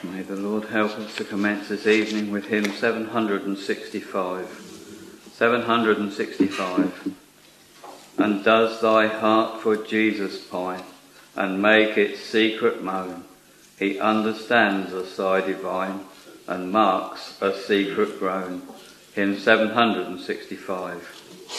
May the Lord help us to commence this evening with hymn 765. 765. And does thy heart for Jesus pine, and make its secret moan? He understands a sigh divine, and marks a secret groan. Hymn 765.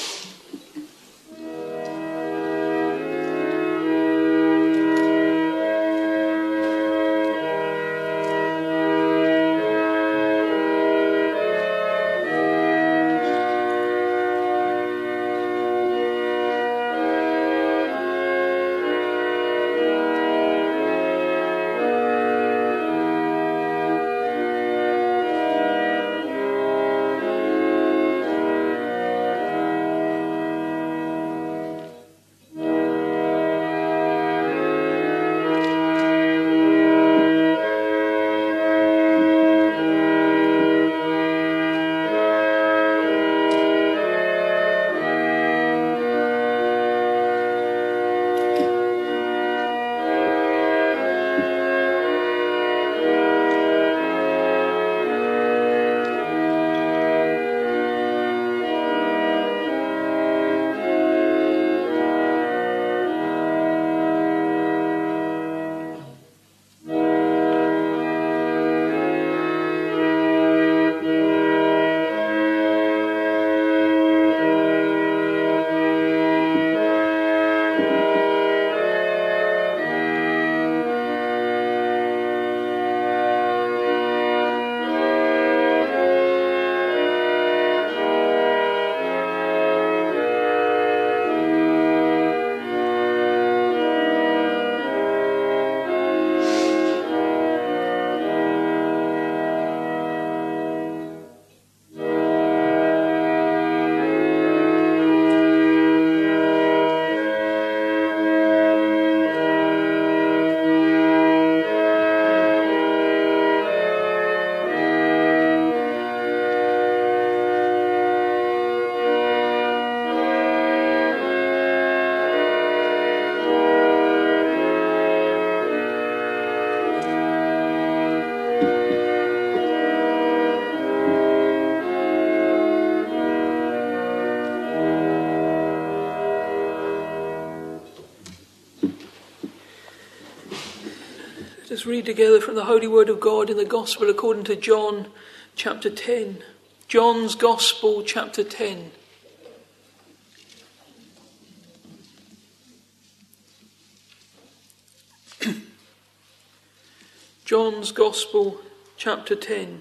Let's read together from the Holy Word of God in the Gospel according to John chapter 10. John's Gospel chapter 10. John's Gospel chapter 10.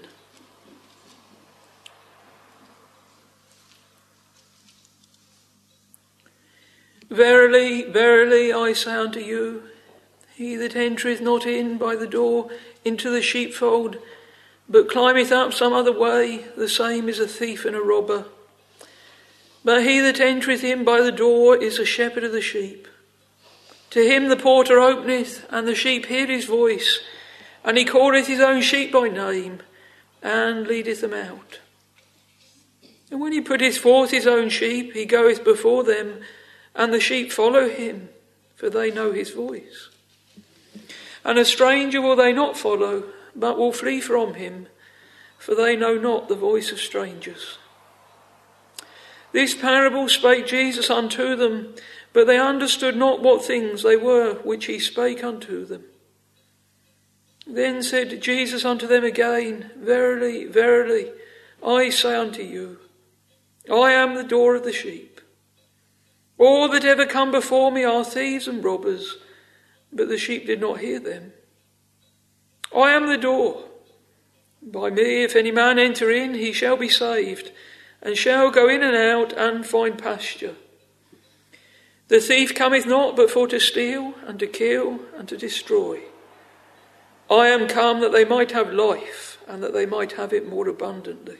Verily, verily, I say unto you, he that entereth not in by the door into the sheepfold, but climbeth up some other way, the same is a thief and a robber. But he that entereth in by the door is a shepherd of the sheep. To him the porter openeth, and the sheep hear his voice, and he calleth his own sheep by name, and leadeth them out. And when he putteth forth his own sheep, he goeth before them, and the sheep follow him, for they know his voice. And a stranger will they not follow, but will flee from him, for they know not the voice of strangers. This parable spake Jesus unto them, but they understood not what things they were which he spake unto them. Then said Jesus unto them again, Verily, verily, I say unto you, I am the door of the sheep. All that ever come before me are thieves and robbers, but the sheep did not hear them. I am the door. By me, if any man enter in, he shall be saved, and shall go in and out and find pasture. The thief cometh not but for to steal, and to kill, and to destroy. I am come that they might have life, and that they might have it more abundantly.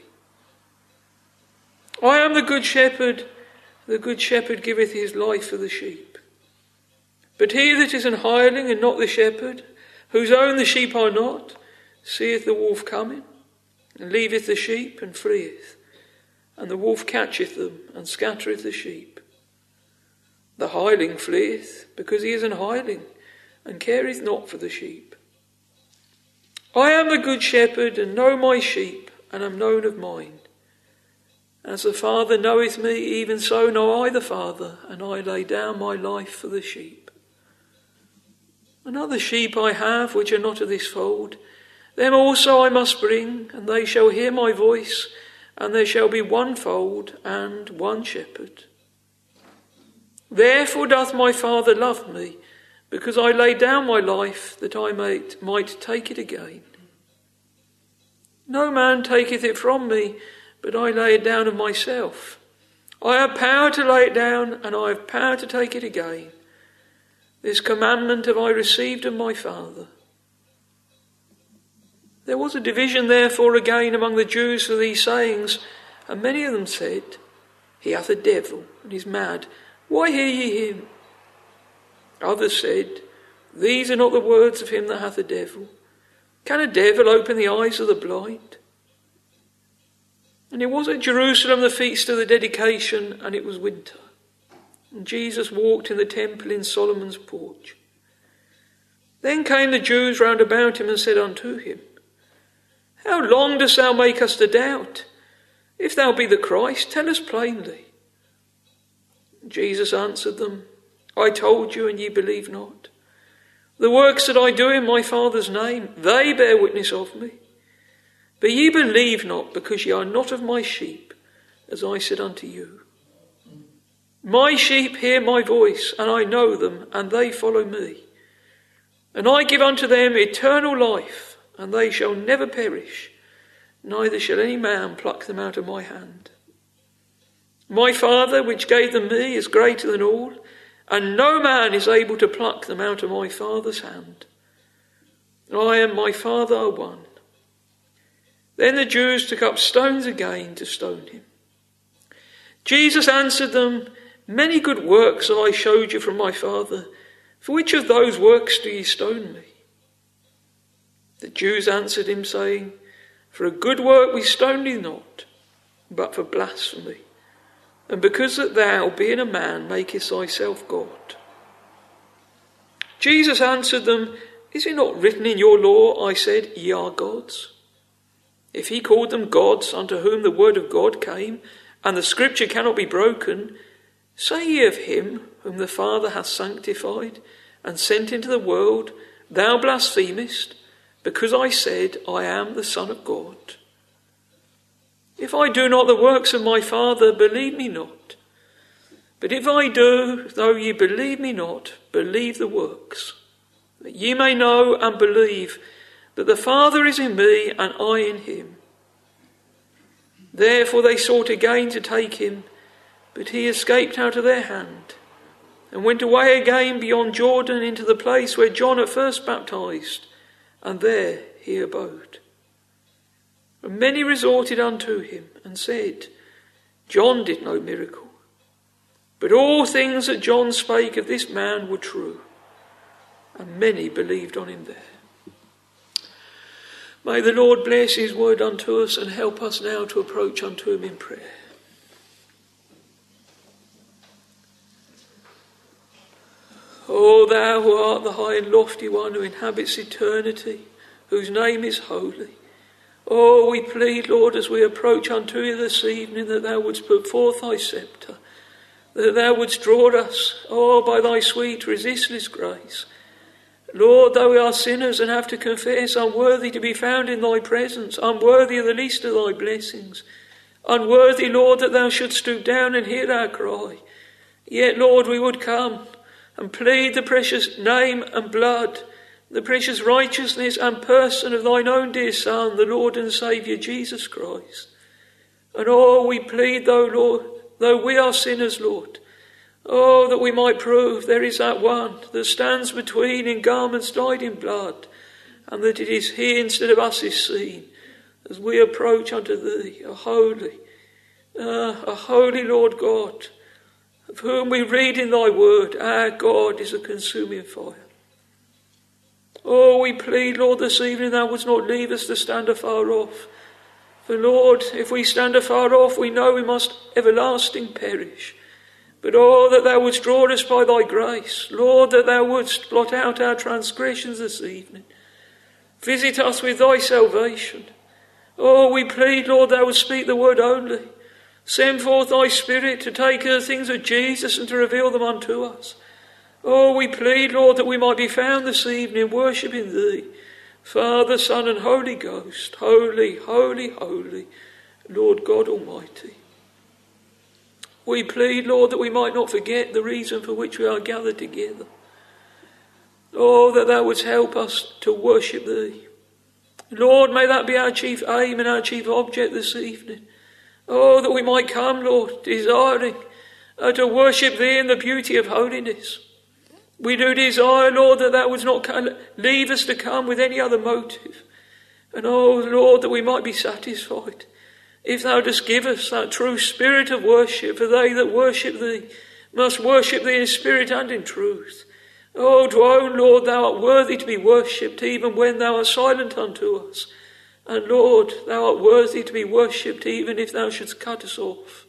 I am the good shepherd. The good shepherd giveth his life for the sheep. But he that is an hireling and not the shepherd, whose own the sheep are not, seeth the wolf coming, and leaveth the sheep, and fleeth. And the wolf catcheth them, and scattereth the sheep. The hireling fleeth, because he is an hireling, and careth not for the sheep. I am the good shepherd, and know my sheep, and am known of mine. As the Father knoweth me, even so know I the Father, and I lay down my life for the sheep. And other sheep I have, which are not of this fold. Them also I must bring, and they shall hear my voice, and there shall be one fold and one shepherd. Therefore doth my Father love me, because I lay down my life, that I might take it again. No man taketh it from me, but I lay it down of myself. I have power to lay it down, and I have power to take it again. This commandment have I received of my Father. There was a division therefore again among the Jews for these sayings, and many of them said, He hath a devil, and is mad. Why hear ye him? Others said, These are not the words of him that hath a devil. Can a devil open the eyes of the blind? And it was at Jerusalem the feast of the dedication, and it was winter. And Jesus walked in the temple in Solomon's porch. Then came the Jews round about him and said unto him, How long dost thou make us to doubt? If thou be the Christ, tell us plainly. Jesus answered them, I told you, and ye believe not. The works that I do in my Father's name, they bear witness of me. But ye believe not, because ye are not of my sheep, as I said unto you. My sheep hear my voice, and I know them, and they follow me. And I give unto them eternal life, and they shall never perish, neither shall any man pluck them out of my hand. My Father, which gave them me, is greater than all, and no man is able to pluck them out of my Father's hand. I and my Father are one. Then the Jews took up stones again to stone him. Jesus answered them, Many good works have I showed you from my Father. For which of those works do ye stone me? The Jews answered him, saying, For a good work we stone thee not, but for blasphemy, and because that thou, being a man, makest thyself God. Jesus answered them, Is it not written in your law, I said, Ye are gods? If he called them gods, unto whom the word of God came, and the scripture cannot be broken, say ye of him whom the Father hath sanctified and sent into the world, Thou blasphemest, because I said, I am the Son of God. If I do not the works of my Father, believe me not. But if I do, though ye believe me not, believe the works, that ye may know and believe that the Father is in me and I in him. Therefore they sought again to take him, but he escaped out of their hand, and went away again beyond Jordan into the place where John at first baptized, and there he abode. And many resorted unto him, and said, John did no miracle, but all things that John spake of this man were true. And many believed on him there. May the Lord bless his word unto us, and help us now to approach unto him in prayer. O thou who art the high and lofty one, who inhabits eternity, whose name is holy. Oh, we plead, Lord, as we approach unto you this evening, that thou wouldst put forth thy sceptre, that thou wouldst draw us, by thy sweet resistless grace. Lord, though we are sinners and have to confess, unworthy to be found in thy presence, unworthy of the least of thy blessings, unworthy, Lord, that thou shouldst stoop down and hear our cry, yet, Lord, we would come and plead the precious name and blood, the precious righteousness and person of thine own dear Son, the Lord and Saviour, Jesus Christ. And we plead, Lord, though we are sinners, Lord, that we might prove there is that one that stands between in garments dyed in blood, and that it is he instead of us is seen, as we approach unto thee, a holy Lord God, of whom we read in thy word, our God is a consuming fire. We plead, Lord, this evening thou wouldst not leave us to stand afar off. For, Lord, if we stand afar off, we know we must everlasting perish. But, that thou wouldst draw us by thy grace. Lord, that thou wouldst blot out our transgressions this evening. Visit us with thy salvation. Oh, we plead, Lord, thou would speak the word only. Send forth thy Spirit to take the things of Jesus and to reveal them unto us. Oh, we plead, Lord, that we might be found this evening worshipping thee, Father, Son, and Holy Ghost. Holy, holy, holy, Lord God Almighty. We plead, Lord, that we might not forget the reason for which we are gathered together. Oh, that thou wouldst help us to worship thee. Lord, may that be our chief aim and our chief object this evening. Oh, that we might come, Lord, desiring to worship thee in the beauty of holiness. We do desire, Lord, that thou wouldst not leave us to come with any other motive. And oh, Lord, that we might be satisfied if thou dost give us that true spirit of worship, for they that worship thee must worship thee in spirit and in truth. Oh, to own, Lord, thou art worthy to be worshipped even when thou art silent unto us. And Lord, thou art worthy to be worshipped even if thou shouldst cut us off.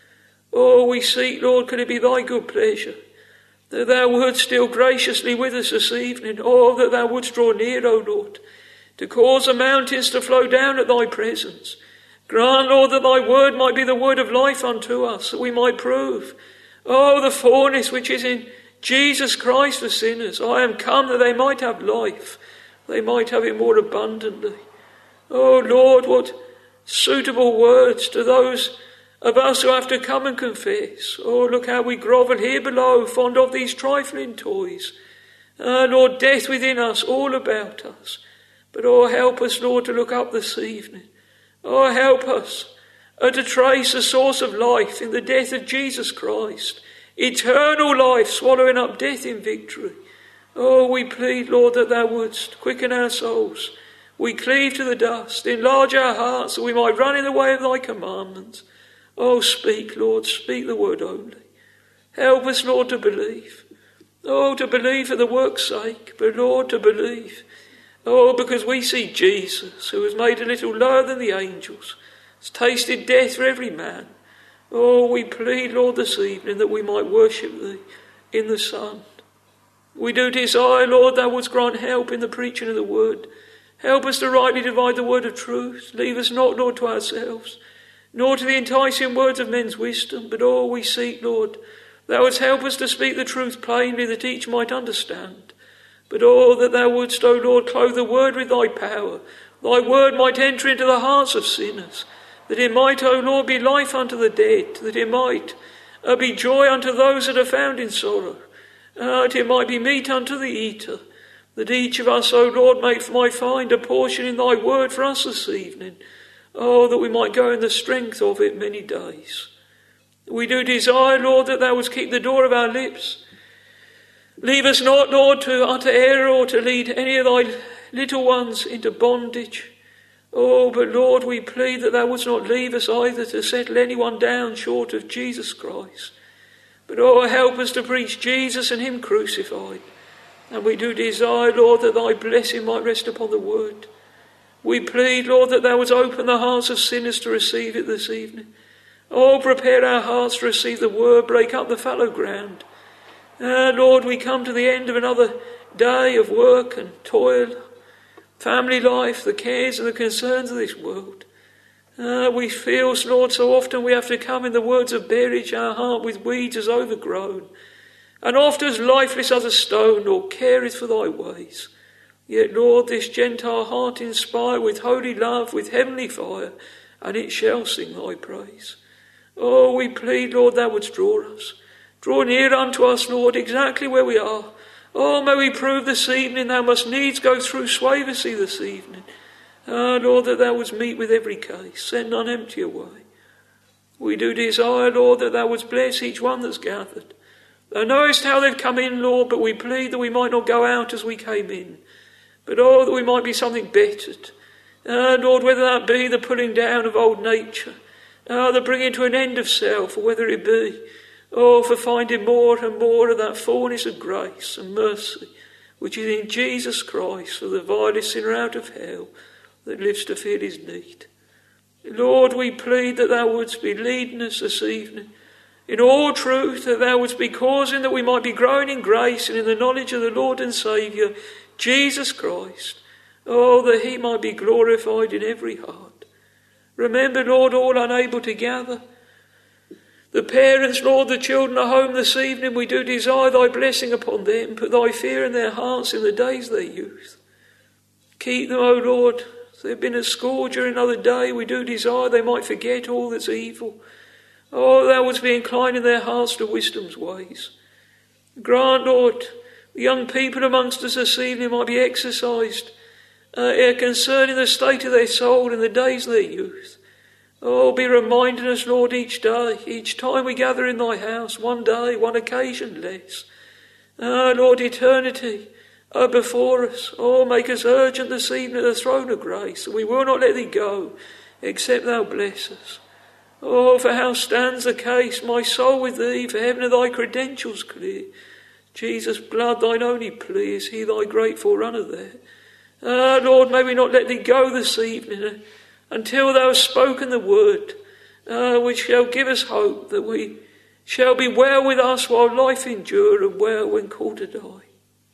Oh, we seek, Lord, could it be thy good pleasure that thou wouldst deal graciously with us this evening. Oh, that thou wouldst draw near, O Lord, to cause the mountains to flow down at thy presence. Grant, Lord, that thy word might be the word of life unto us, that we might prove, oh, the fullness which is in Jesus Christ for sinners. I am come that they might have life, they might have it more abundantly. Oh, Lord, what suitable words to those of us who have to come and confess. Oh, look how we grovel here below, fond of these trifling toys. Lord, death within us, all about us. But oh, help us, Lord, to look up this evening. Oh, help us to trace the source of life in the death of Jesus Christ. Eternal life swallowing up death in victory. Oh, we plead, Lord, that thou wouldst quicken our souls. We cleave to the dust. Enlarge our hearts that we might run in the way of thy commandments. Oh, speak, Lord, speak the word only. Help us, Lord, to believe. Oh, to believe for the work's sake, but Lord, to believe. Oh, because we see Jesus, who was made a little lower than the angels, has tasted death for every man. Oh, we plead, Lord, this evening that we might worship thee in the Son. We do desire, Lord, thou wouldst grant help in the preaching of the word. Help us to rightly divide the word of truth. Leave us not, Lord, to ourselves, nor to the enticing words of men's wisdom, but all we seek, Lord, thou wouldst help us to speak the truth plainly, that each might understand. But all that thou wouldst, O Lord, clothe the word with thy power. Thy word might enter into the hearts of sinners, that it might, O Lord, be life unto the dead, that it might be joy unto those that are found in sorrow, that it might be meat unto the eater, that each of us, O Lord, might find a portion in thy word for us this evening. Oh, that we might go in the strength of it many days. We do desire, Lord, that thou wouldst keep the door of our lips. Leave us not, Lord, to utter error or to lead any of thy little ones into bondage. Oh, but Lord, we plead that thou wouldst not leave us either to settle anyone down short of Jesus Christ. But oh, help us to preach Jesus and him crucified. And we do desire, Lord, that thy blessing might rest upon the word. We plead, Lord, that thou wouldst open the hearts of sinners to receive it this evening. Oh, prepare our hearts to receive the word, break up the fallow ground. Lord, we come to the end of another day of work and toil, family life, the cares and the concerns of this world. We feel, Lord, so often we have to come in the words of Berridge, our heart with weeds is overgrown, and oft as lifeless as a stone, nor careth for thy ways. Yet, Lord, this Gentile heart inspire with holy love, with heavenly fire, and it shall sing thy praise. Oh, we plead, Lord, thou wouldst draw us. Draw near unto us, Lord, exactly where we are. Oh, may we prove this evening thou must needs go through Swavesey this evening. Lord, that thou wouldst meet with every case, send none empty away. We do desire, Lord, that thou wouldst bless each one that's gathered. Thou knowest how they've come in, Lord, but we plead that we might not go out as we came in. But oh, that we might be something bettered. Lord, whether that be the pulling down of old nature, the bringing to an end of self, or whether it be, oh, for finding more and more of that fullness of grace and mercy, which is in Jesus Christ, for the vilest sinner out of hell that lives to feel his need. Lord, we plead that thou wouldst be leading us this evening in all truth, that thou wouldst be causing that we might be growing in grace and in the knowledge of the Lord and Saviour, Jesus Christ. Oh, that he might be glorified in every heart. Remember, Lord, all unable to gather. The parents, Lord, the children are home this evening. We do desire thy blessing upon them. Put thy fear in their hearts in the days of their youth. Keep them, O Lord. If they've been at school during another day, we do desire they might forget all that's evil. Oh, thou wouldst be inclining their hearts to wisdom's ways. Grant, Lord, the young people amongst us this evening might be exercised concerning the state of their soul in the days of their youth. Oh, be reminding us, Lord, each day, each time we gather in thy house, one day, one occasion less. Lord, eternity before us. Oh, make us urgent this evening at the throne of grace. We will not let thee go, except thou bless us. Oh, for how stands the case, my soul with thee, for heaven are thy credentials clear. Jesus' blood, thine only plea, is he thy great forerunner there. Lord, may we not let thee go this evening until thou hast spoken the word, which shall give us hope that we shall be well with us while life endure and well when called to die.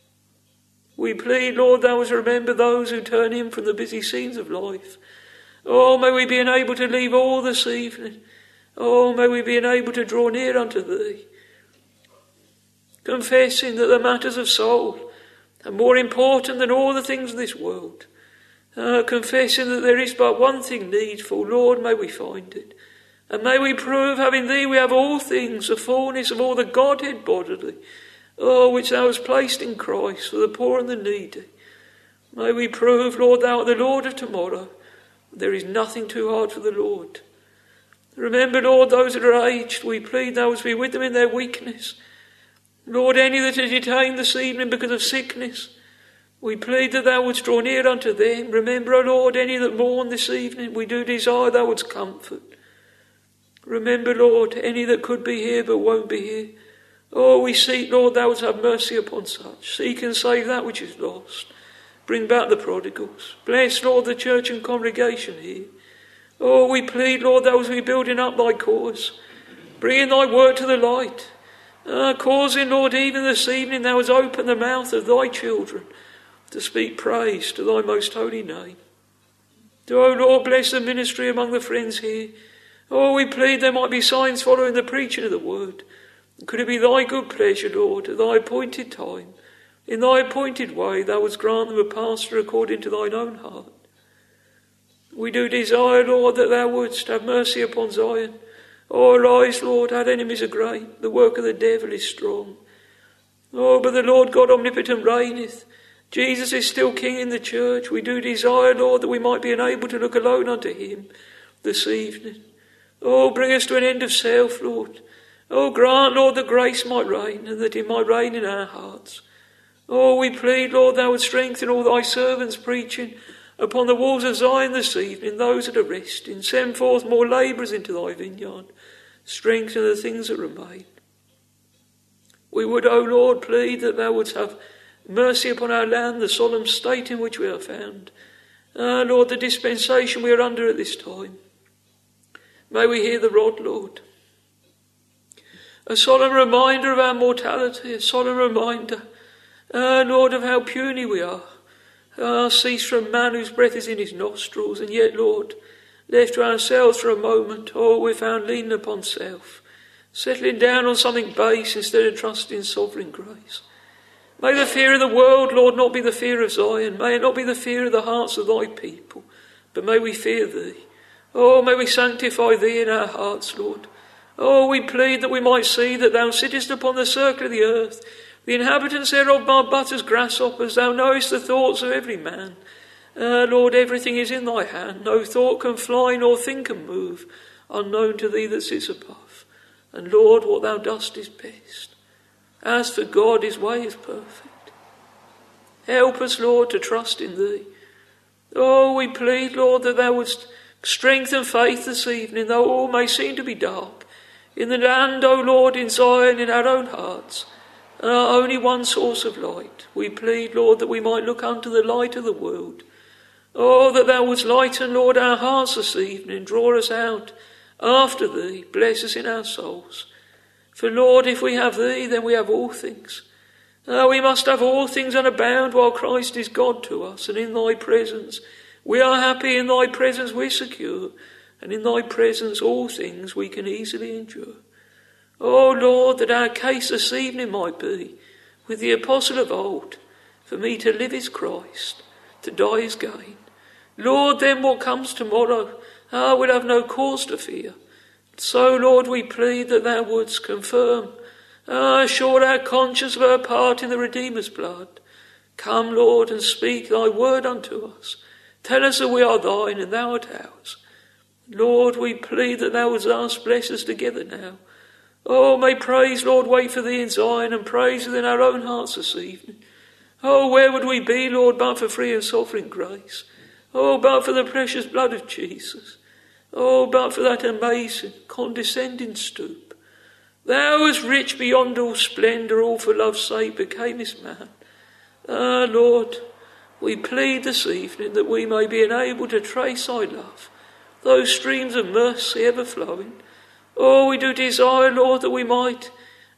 We plead, Lord, thou hast remembered those who turn in from the busy scenes of life. Oh, may we be enabled to leave all this evening. Oh, may we be enabled to draw near unto thee, confessing that the matters of soul are more important than all the things of this world. Confessing that there is but one thing needful. Lord, may we find it. And may we prove, having thee, we have all things, the fullness of all the Godhead bodily, which thou hast placed in Christ for the poor and the needy. May we prove, Lord, thou art the Lord of tomorrow. There is nothing too hard for the Lord. Remember, Lord, those that are aged, we plead thou wouldst be with them in their weakness. Lord, any that are detained this evening because of sickness, we plead that thou wouldst draw near unto them. Remember, O Lord, any that mourn this evening, we do desire thou wouldst comfort. Remember, Lord, any that could be here but won't be here. Oh, we seek, Lord, thou wouldst have mercy upon such. Seek and save that which is lost. Bring back the prodigals. Bless, Lord, the church and congregation here. Oh, we plead, Lord, thou wouldst be building up thy cause. Bringing thy word to the light. Causing, Lord, even this evening thou hast opened the mouth of thy children to speak praise to thy most holy name. Do, O Lord, bless the ministry among the friends here. Oh, we plead there might be signs following the preaching of the word. Could it be thy good pleasure, Lord, at thy appointed time, in thy appointed way, thou wouldst grant them a pastor according to thine own heart. We do desire, Lord, that thou wouldst have mercy upon Zion. Oh, arise, Lord, our enemies are great, the work of the devil is strong. Oh, but the Lord God omnipotent reigneth. Jesus is still King in the church. We do desire, Lord, that we might be enabled to look alone unto him this evening. Oh, bring us to an end of self, Lord. Oh, grant, Lord, that grace might reign, and that it might reign in our hearts. Oh, we plead, Lord, thou would strengthen all thy servants preaching upon the walls of Zion this evening, those that are resting. Send forth more labourers into thy vineyard. Strengthen the things that remain. We would, O Lord, plead that thou wouldst have mercy upon our land, the solemn state in which we are found. Lord, the dispensation we are under at this time. May we hear the rod, Lord. A solemn reminder of our mortality, a solemn reminder, Lord, of how puny we are. Cease from man whose breath is in his nostrils, and yet, Lord, left to ourselves for a moment, we're found leaning upon self, settling down on something base instead of trusting in sovereign grace. May the fear of the world, Lord, not be the fear of Zion. May it not be the fear of the hearts of thy people, but may we fear thee. Oh, may we sanctify thee in our hearts, Lord. Oh, we plead that we might see that thou sittest upon the circle of the earth. The inhabitants thereof are but as grasshoppers. Thou knowest the thoughts of every man. Lord, everything is in thy hand. No thought can fly, nor thing can move, unknown to thee that sits above. And Lord, what thou dost is best. As for God, his way is perfect. Help us, Lord, to trust in thee. Oh, we plead, Lord, that thou wouldst strengthen faith this evening, though all may seem to be dark. In the land, O Lord, in Zion, in our own hearts, only one source of light. We plead, Lord, that we might look unto the light of the world. Oh, that thou wouldst lighten, Lord, our hearts this evening, draw us out after thee, bless us in our souls. For, Lord, if we have thee, then we have all things. We must have all things and abound while Christ is God to us, and in thy presence we are happy, in thy presence we're secure, and in thy presence all things we can easily endure. O Lord, that our case this evening might be, with the apostle of old, for me to live is Christ, to die is gain. Lord, then what comes tomorrow, we'll have no cause to fear. So, Lord, we plead that thou wouldst confirm, assure our conscience of our part in the Redeemer's blood. Come, Lord, and speak thy word unto us. Tell us that we are thine and thou art ours. Lord, we plead that thou wouldst thus bless us together now. Oh, may praise, Lord, wait for thee in Zion, and praise within our own hearts this evening. Oh, where would we be, Lord, but for free and sovereign grace? Oh, but for the precious blood of Jesus. Oh, but for that amazing, condescending stoop. Thou as rich beyond all splendour, all for love's sake becamest man. Lord, we plead this evening that we may be enabled to trace thy love, those streams of mercy ever flowing. Oh, we do desire, Lord, that we might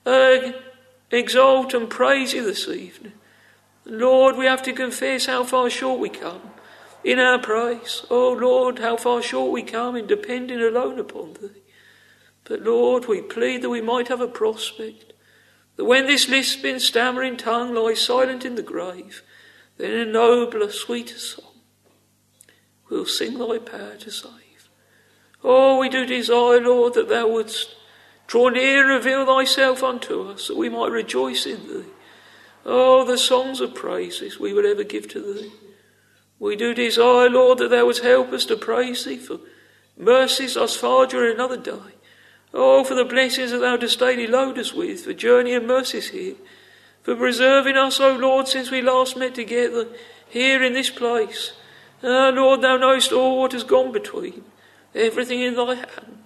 exalt and praise you this evening. Lord, we have to confess how far short we come in our praise. Oh, Lord, how far short we come in depending alone upon thee. But, Lord, we plead that we might have a prospect, that when this lisping, stammering tongue lies silent in the grave, then a nobler, sweeter song will sing thy power to save. Oh, we do desire, Lord, that thou wouldst draw near and reveal thyself unto us, that we might rejoice in thee. Oh, the songs of praises we will ever give to thee. We do desire, Lord, that thou wouldst help us to praise thee for mercies thus far during another day. Oh, for the blessings that thou dost daily load us with, for journey and mercies here, for preserving us, O Lord, since we last met together here in this place. Lord, thou knowest all what has gone between, everything in thy hand.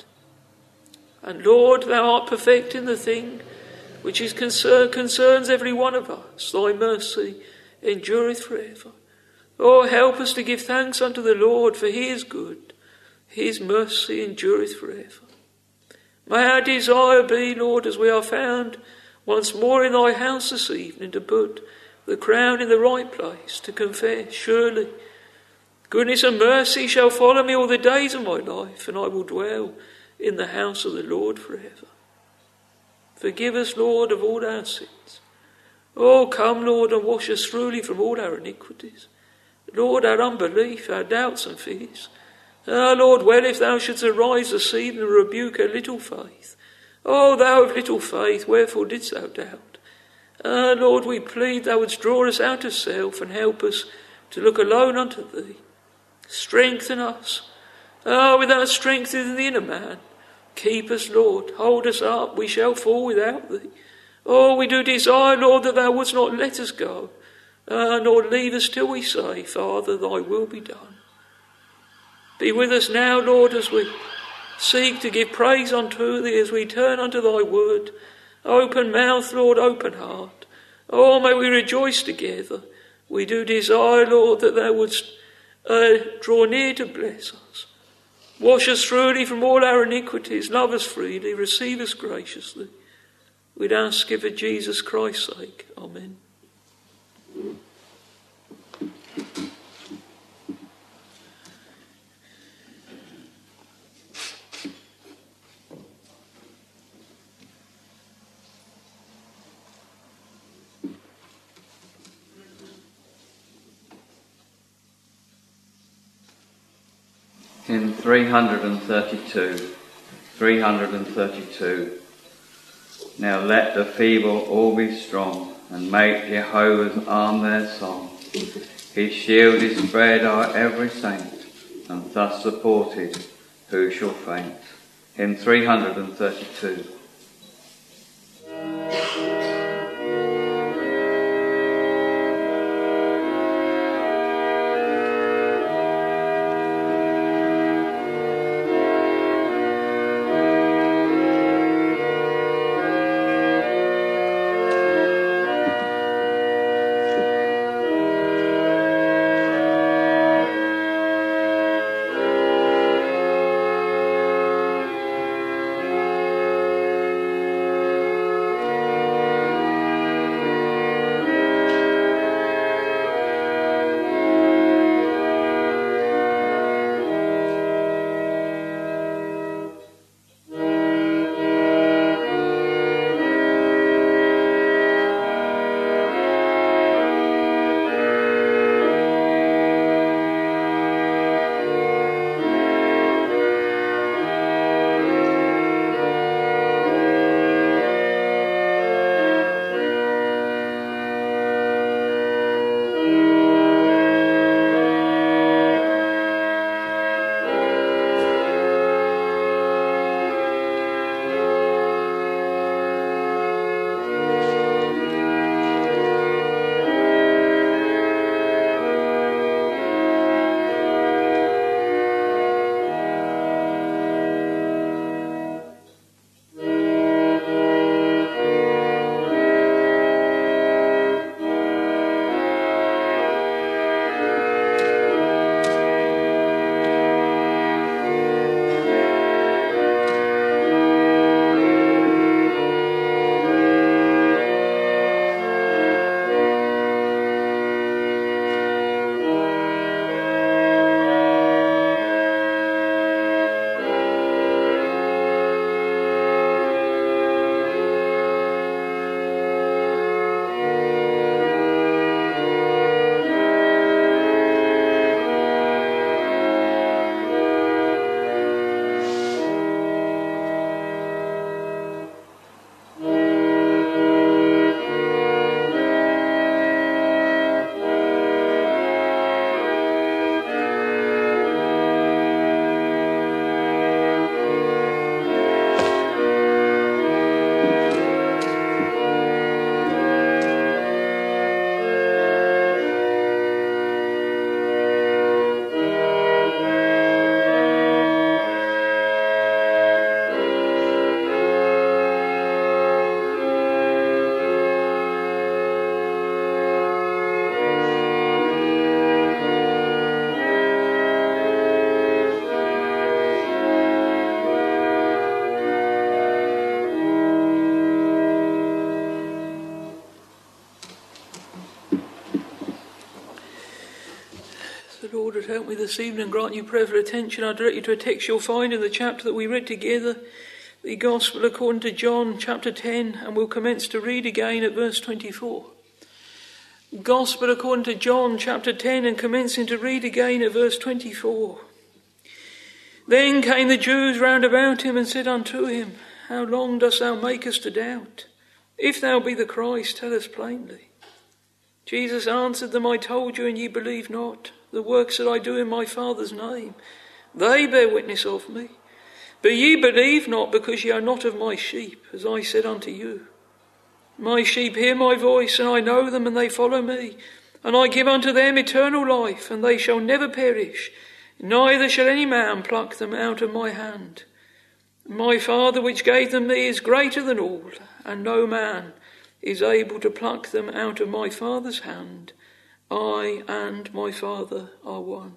And Lord, thou art perfecting the thing which is concerns every one of us. Thy mercy endureth forever. Oh, help us to give thanks unto the Lord, for he is good. His mercy endureth forever. May our desire be, Lord, as we are found once more in thy house this evening, to put the crown in the right place, to confess, surely goodness and mercy shall follow me all the days of my life, and I will dwell in the house of the Lord forever. Forgive us, Lord, of all our sins. Oh, come, Lord, and wash us thoroughly from all our iniquities. Lord, our unbelief, our doubts and fears. Lord, well, if thou shouldst arise this evening and rebuke a little faith. Oh, thou of little faith, wherefore didst thou doubt? Lord, we plead thou wouldst draw us out of self and help us to look alone unto thee. Strengthen us. Without strength in the inner man. Keep us, Lord. Hold us up. We shall fall without thee. Oh, we do desire, Lord, that thou wouldst not let us go, nor leave us till we say, Father, thy will be done. Be with us now, Lord, as we seek to give praise unto thee, as we turn unto thy word. Open mouth, Lord, open heart. Oh, may we rejoice together. We do desire, Lord, that thou wouldst draw near to bless us. Wash us thoroughly from all our iniquities. Love us freely. Receive us graciously. We'd ask it for Jesus Christ's sake. Amen. Hymn 332. Now let the feeble all be strong, and make Jehovah's arm their song. His shield is spread o'er every saint, and thus supported, who shall faint? Hymn 332. The Lord would help me this evening and grant you prayerful attention. I direct you to a text you'll find in the chapter that we read together, the Gospel according to John, chapter 10, and we'll commence to read again at verse 24. Gospel according to John, chapter 10, and commencing to read again at verse 24. Then came the Jews round about him and said unto him, How long dost thou make us to doubt? If thou be the Christ, tell us plainly. Jesus answered them, I told you, and ye believe not. The works that I do in my Father's name, they bear witness of me. But ye believe not, because ye are not of my sheep, as I said unto you. My sheep hear my voice, and I know them, and they follow me. And I give unto them eternal life, and they shall never perish, neither shall any man pluck them out of my hand. My Father which gave them me is greater than all, and no man is able to pluck them out of my Father's hand. I and my Father are one.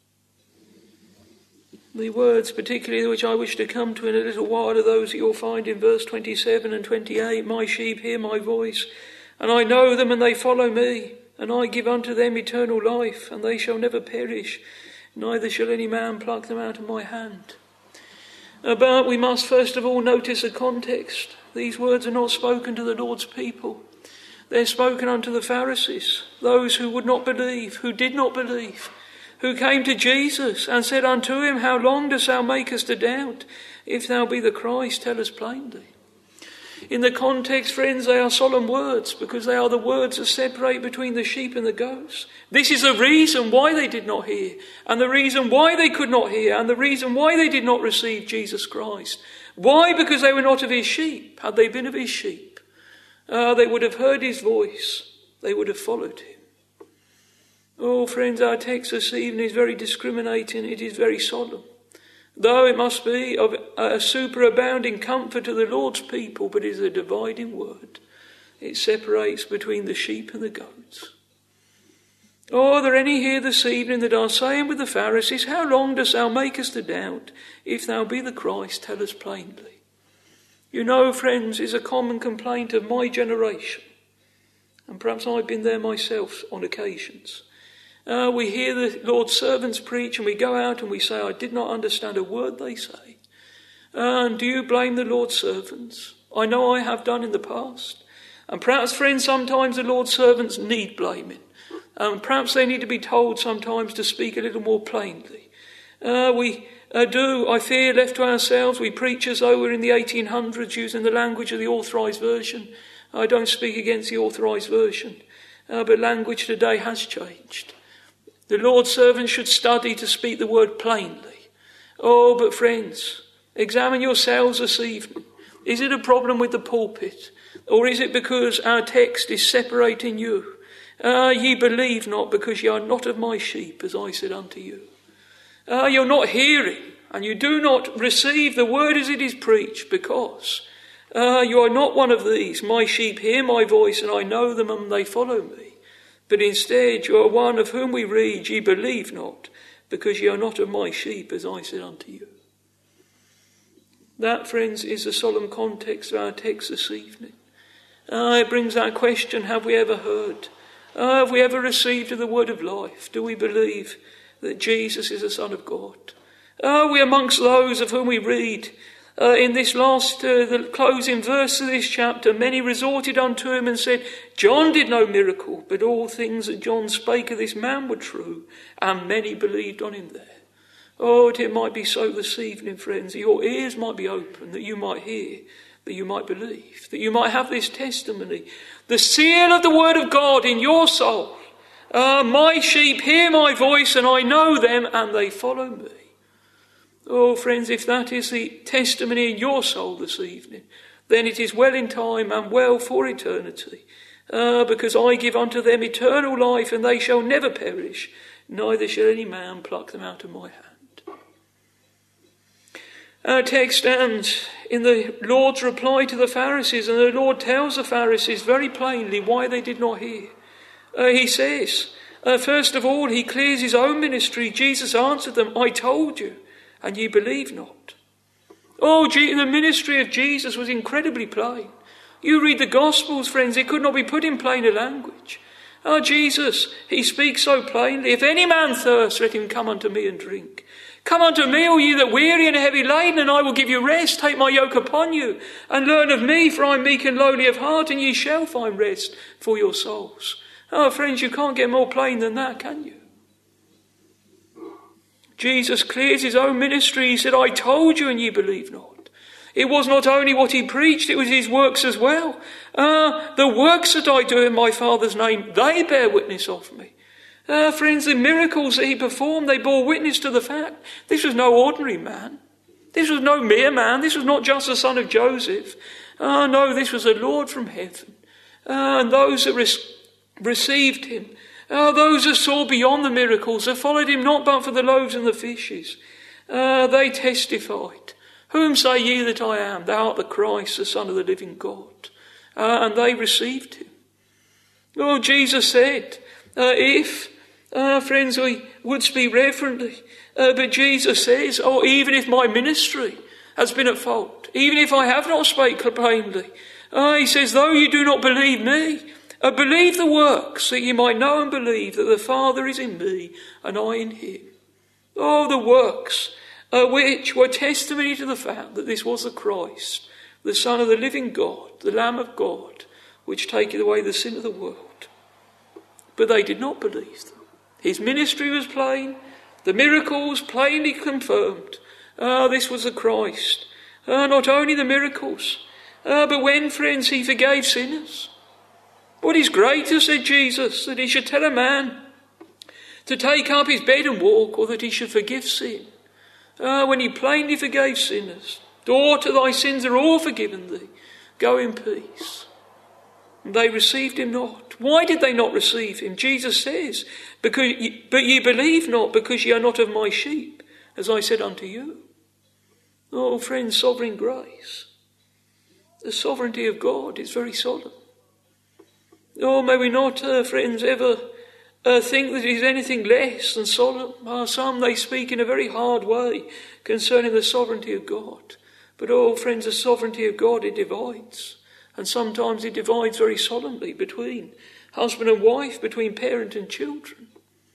The words particularly which I wish to come to in a little while are those that you'll find in verse 27 and 28. My sheep hear my voice, and I know them, and they follow me. And I give unto them eternal life, and they shall never perish, neither shall any man pluck them out of my hand. But we must first of all notice the context. These words are not spoken to the Lord's people. They're spoken unto the Pharisees, those who would not believe, who did not believe, who came to Jesus and said unto him, How long dost thou make us to doubt? If thou be the Christ, tell us plainly. In the context, friends, they are solemn words, because they are the words that separate between the sheep and the goats. This is the reason why they did not hear, and the reason why they could not hear, and the reason why they did not receive Jesus Christ. Why? Because they were not of his sheep. Had they been of his sheep, they would have heard his voice. They would have followed him. Oh, friends, our text this evening is very discriminating. It is very solemn. Though it must be of a superabounding comfort to the Lord's people, but it is a dividing word. It separates between the sheep and the goats. Oh, are there any here this evening that are saying with the Pharisees, How long dost thou make us to doubt? If thou be the Christ, tell us plainly. You know, friends, is a common complaint of my generation. And perhaps I've been there myself on occasions. We hear the Lord's servants preach, and we go out and we say, I did not understand a word they say. And do you blame the Lord's servants? I know I have done in the past. And perhaps, friends, sometimes the Lord's servants need blaming. Perhaps they need to be told sometimes to speak a little more plainly. We do, I fear, left to ourselves, we preach as though we're in the 1800s using the language of the Authorised Version. I don't speak against the Authorised Version, but language today has changed. The Lord's servants should study to speak the word plainly. Oh, but friends, examine yourselves this evening. Is it a problem with the pulpit? Or is it because our text is separating you? Ye believe not, because ye are not of my sheep, as I said unto you. You're not hearing, and you do not receive the word as it is preached, because you are not one of these. My sheep hear my voice, and I know them, and they follow me. But instead you are one of whom we read, Ye believe not, because ye are not of my sheep, as I said unto you. That, friends, is the solemn context of our text this evening. It brings that question, have we ever heard? Have we ever received the word of life? Do we believe that Jesus is the Son of God? Are we amongst those of whom we read in this last, the closing verse of this chapter, many resorted unto him and said, John did no miracle, but all things that John spake of this man were true, and many believed on him there. Oh, that it might be so this evening, friends, that your ears might be open, that you might hear, that you might believe, that you might have this testimony, the seal of the word of God in your soul. My sheep hear my voice, and I know them, and they follow me. Oh, friends, if that is the testimony in your soul this evening, then it is well in time and well for eternity. Because I give unto them eternal life, and they shall never perish, neither shall any man pluck them out of my hand. Our text stands in the Lord's reply to the Pharisees, and the Lord tells the Pharisees very plainly why they did not hear. He says, first of all, he clears his own ministry. Jesus answered them, I told you, and ye believe not. Oh, the ministry of Jesus was incredibly plain. You read the Gospels, friends, it could not be put in plainer language. Jesus, he speaks so plainly. If any man thirst, let him come unto me and drink. Come unto me, all ye that weary and are heavy laden, and I will give you rest. Take my yoke upon you, and learn of me, for I am meek and lowly of heart, and ye shall find rest for your souls. Friends, you can't get more plain than that, can you? Jesus clears his own ministry. He said, I told you, and ye believe not. It was not only what he preached, it was his works as well. The works that I do in my Father's name, they bear witness of me. Friends, the miracles that he performed, they bore witness to the fact this was no ordinary man. This was no mere man. This was not just the son of Joseph. No, this was the Lord from heaven. And those that received him, those that saw beyond the miracles, that followed him not but for the loaves and the fishes, they testified, whom say ye that I am? Thou art the Christ, the Son of the living God. And they received him. Oh, Jesus said, friends, we would speak reverently, but Jesus says, even if my ministry has been at fault, even if I have not spoken plainly, he says, though you do not believe me, believe the works, that you might know and believe that the Father is in me and I in him. Oh, the works which were testimony to the fact that this was the Christ, the Son of the living God, the Lamb of God, which taketh away the sin of the world. But they did not believe them. His ministry was plain, the miracles plainly confirmed. This was the Christ. Not only the miracles, but when, friends, he forgave sinners. What is greater, said Jesus, that he should tell a man to take up his bed and walk, or that he should forgive sin? When he plainly forgave sinners, daughter, thy sins are all forgiven thee. Go in peace. And they received him not. Why did they not receive him? Jesus says, but ye believe not, because ye are not of my sheep, as I said unto you. Oh, friends, sovereign grace. The sovereignty of God is very solemn. Oh, may we not, friends, ever think that it is anything less than solemn. Some, they speak in a very hard way concerning the sovereignty of God. But, oh, friends, the sovereignty of God, it divides. And sometimes it divides very solemnly between husband and wife, between parent and children.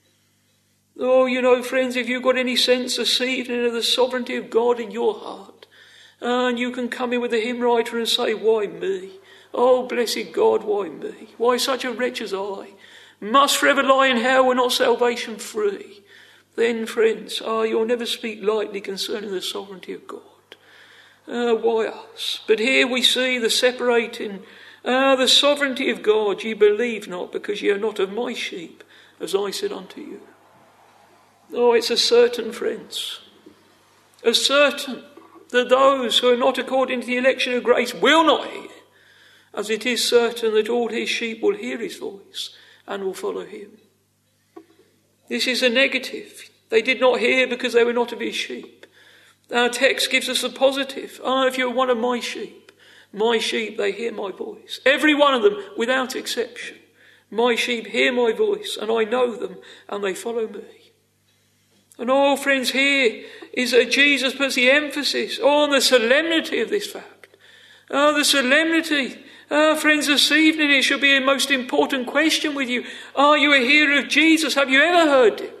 Oh, you know, friends, if you've got any sense this evening of the sovereignty of God in your heart, and you can come in with the hymn writer and say, why me? Oh, blessed God, why me? Why such a wretch as I must forever lie in hell, and not salvation free? Then, friends, you'll never speak lightly concerning the sovereignty of God. Why us? But here we see the separating, the sovereignty of God. Ye believe not, because ye are not of my sheep, as I said unto you. Oh, it's a certain, friends, a certain that those who are not according to the election of grace will not hear, as it is certain that all his sheep will hear his voice and will follow him. This is a negative. They did not hear because they were not of his sheep. Our text gives us the positive. If you're one of my sheep, they hear my voice. Every one of them, without exception. My sheep hear my voice, and I know them, and they follow me. And oh, friends, here is that Jesus puts the emphasis on the solemnity of this fact. The solemnity. Friends, this evening it should be a most important question with you. Are you a hearer of Jesus? Have you ever heard him?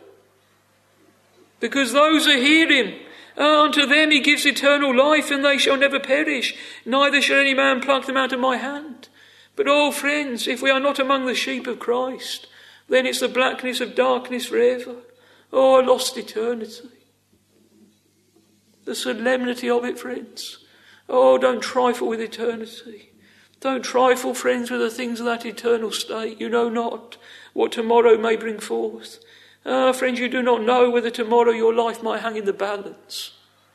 Because those who hear him, unto them he gives eternal life, and they shall never perish, neither shall any man pluck them out of my hand. But oh, friends, if we are not among the sheep of Christ, then it's the blackness of darkness forever. Oh, a lost eternity. The solemnity of it, friends. Oh, don't trifle with eternity. Don't trifle, friends, with the things of that eternal state. You know not what tomorrow may bring forth. Friends, you do not know whether tomorrow your life might hang in the balance.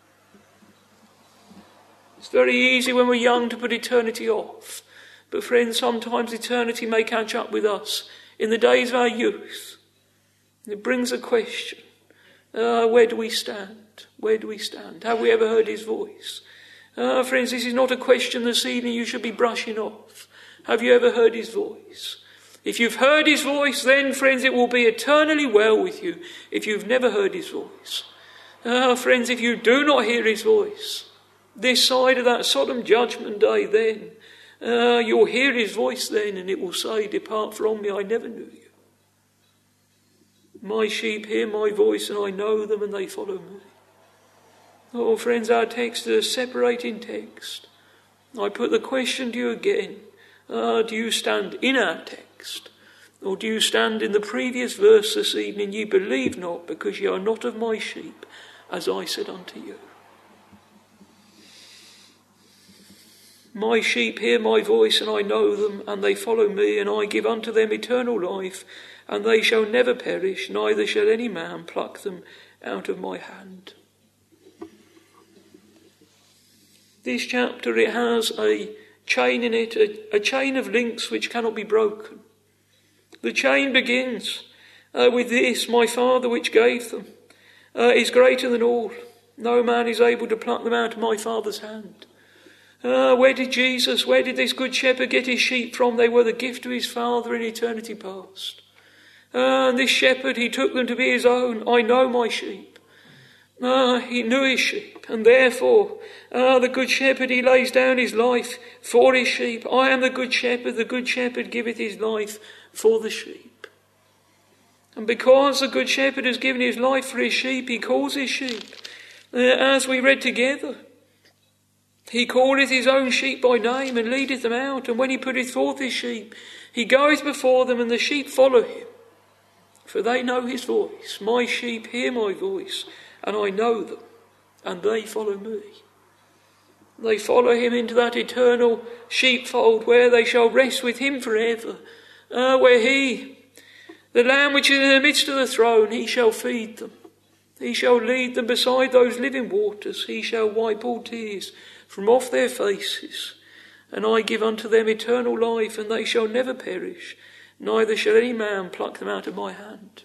It's very easy when we're young to put eternity off. But friends, sometimes eternity may catch up with us in the days of our youth. It brings a question. Where do we stand? Where do we stand? Have we ever heard his voice? Friends, this is not a question this evening you should be brushing off. Have you ever heard his voice? If you've heard his voice, then, friends, it will be eternally well with you. If you've never heard his voice. Friends, if you do not hear his voice, this side of that solemn judgment day, then, you'll hear his voice then, and it will say, depart from me, I never knew you. My sheep hear my voice, and I know them, and they follow me. Oh, friends, our text is a separating text. I put the question to you again. Do you stand in our text? Or do you stand in the previous verse this evening? Ye believe not, because ye are not of my sheep, as I said unto you. My sheep hear my voice, and I know them, and they follow me, and I give unto them eternal life, and they shall never perish, neither shall any man pluck them out of my hand. This chapter, it has a chain in it, a chain of links which cannot be broken. The chain begins with this: my Father which gave them is greater than all. No man is able to pluck them out of my Father's hand. Where did this good shepherd get his sheep from? They were the gift of his Father in eternity past. And this shepherd, he took them to be his own. I know my sheep. He knew his sheep, and therefore the good shepherd, he lays down his life for his sheep. I am the good shepherd giveth his life for the sheep. And because the good shepherd has given his life for his sheep, he calls his sheep, as we read together, he calleth his own sheep by name, and leadeth them out. And when he putteth forth his sheep, he goeth before them, and the sheep follow him, for they know his voice. My sheep hear my voice, and I know them, and they follow me. They follow him into that eternal sheepfold where they shall rest with him forever, where he, the Lamb which is in the midst of the throne, he shall feed them. He shall lead them beside those living waters. He shall wipe all tears from off their faces. And I give unto them eternal life, and they shall never perish, neither shall any man pluck them out of my hand.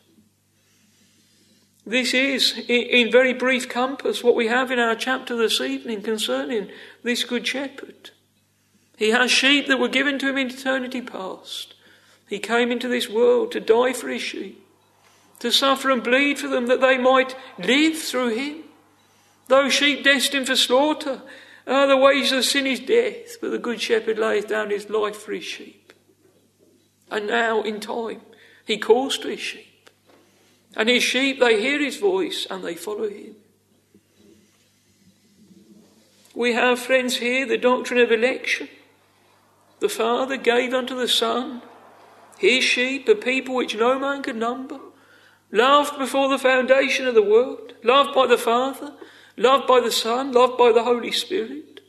This is, in very brief compass, what we have in our chapter this evening concerning this good shepherd. He has sheep that were given to him in eternity past. He came into this world to die for his sheep, to suffer and bleed for them, that they might live through him. Those sheep destined for slaughter, the wages of sin is death, but the good shepherd lays down his life for his sheep. And now, in time, he calls to his sheep. And his sheep, they hear his voice, and they follow him. We have, friends, here the doctrine of election. The Father gave unto the Son his sheep, a people which no man could number, loved before the foundation of the world, loved by the Father, loved by the Son, loved by the Holy Spirit.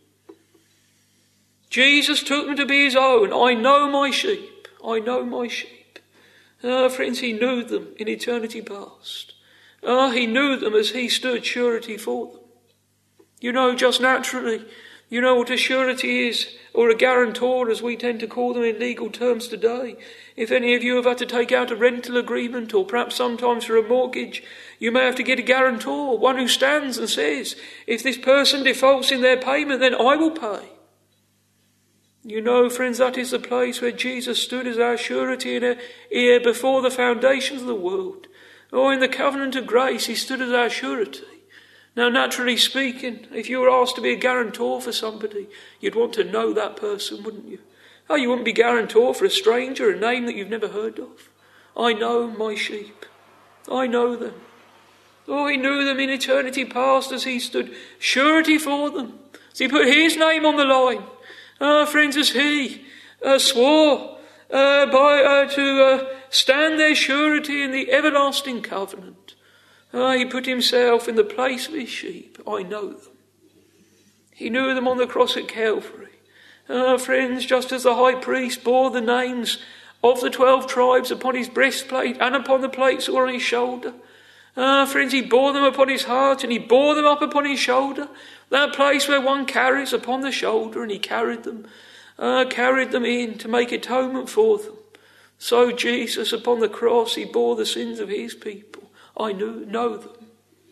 Jesus took them to be his own. I know my sheep. I know my sheep. Friends, he knew them in eternity past. He knew them as he stood surety for them. You know, just naturally, you know what a surety is, or a guarantor, as we tend to call them in legal terms today. If any of you have had to take out a rental agreement, or perhaps sometimes for a mortgage, you may have to get a guarantor, one who stands and says, if this person defaults in their payment, then I will pay. You know, friends, that is the place where Jesus stood as our surety before the foundations of the world. Or in the covenant of grace, he stood as our surety. Now, naturally speaking, if you were asked to be a guarantor for somebody, you'd want to know that person, wouldn't you? Oh, you wouldn't be guarantor for a stranger, a name that you've never heard of. I know my sheep. I know them. Oh, he knew them in eternity past as he stood surety for them. As he put his name on the line. Friends, as he swore to stand their surety in the everlasting covenant. He put himself in the place of his sheep. I know them. He knew them on the cross at Calvary. Friends, just as the high priest bore the names of the 12 tribes upon his breastplate and upon the plates that were on his shoulder. Friends, he bore them upon his heart, and he bore them up upon his shoulder. That place where one carries upon the shoulder, and he carried them in to make atonement for them. So Jesus upon the cross, he bore the sins of his people. I know them.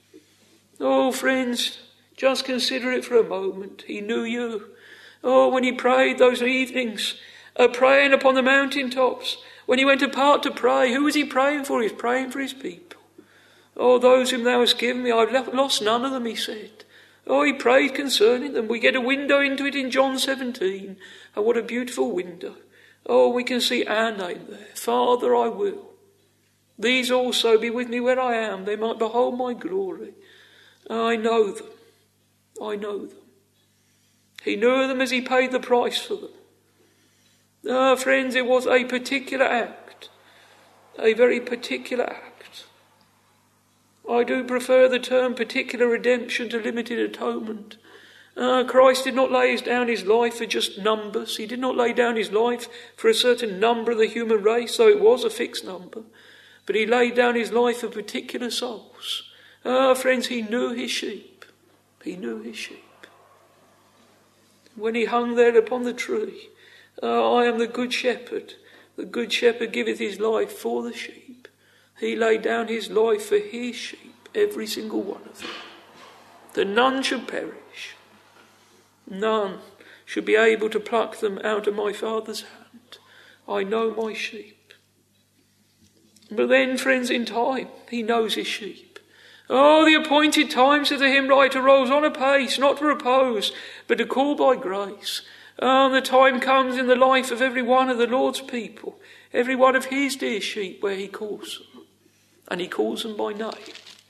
Oh, friends, just consider it for a moment. He knew you. Oh, when he prayed those evenings, praying upon the mountaintops, when he went apart to pray, who was he praying for? He was praying for his people. Oh, those whom thou hast given me, I've lost none of them, he said. Oh, he prayed concerning them. We get a window into it in John 17. Oh, what a beautiful window. Oh, we can see our name there. Father, I will These also be with me where I am, they might behold my glory. I know them. I know them. He knew them as he paid the price for them. Friends, it was a particular act. A very particular act. I do prefer the term particular redemption to limited atonement. Christ did not lay down his life for just numbers. He did not lay down his life for a certain number of the human race, though it was a fixed number. But he laid down his life for particular souls. Friends, he knew his sheep. He knew his sheep. When he hung there upon the tree, I am the good shepherd. The good shepherd giveth his life for the sheep. He laid down his life for his sheep, every single one of them. That none should perish. None should be able to pluck them out of my Father's hand. I know my sheep. But then, friends, in time, he knows his sheep. Oh, the appointed time, says the hymn writer, rolls on apace, not to repose, but to call by grace. The time comes in the life of every one of the Lord's people, every one of his dear sheep, where he calls them. And he calls them by name.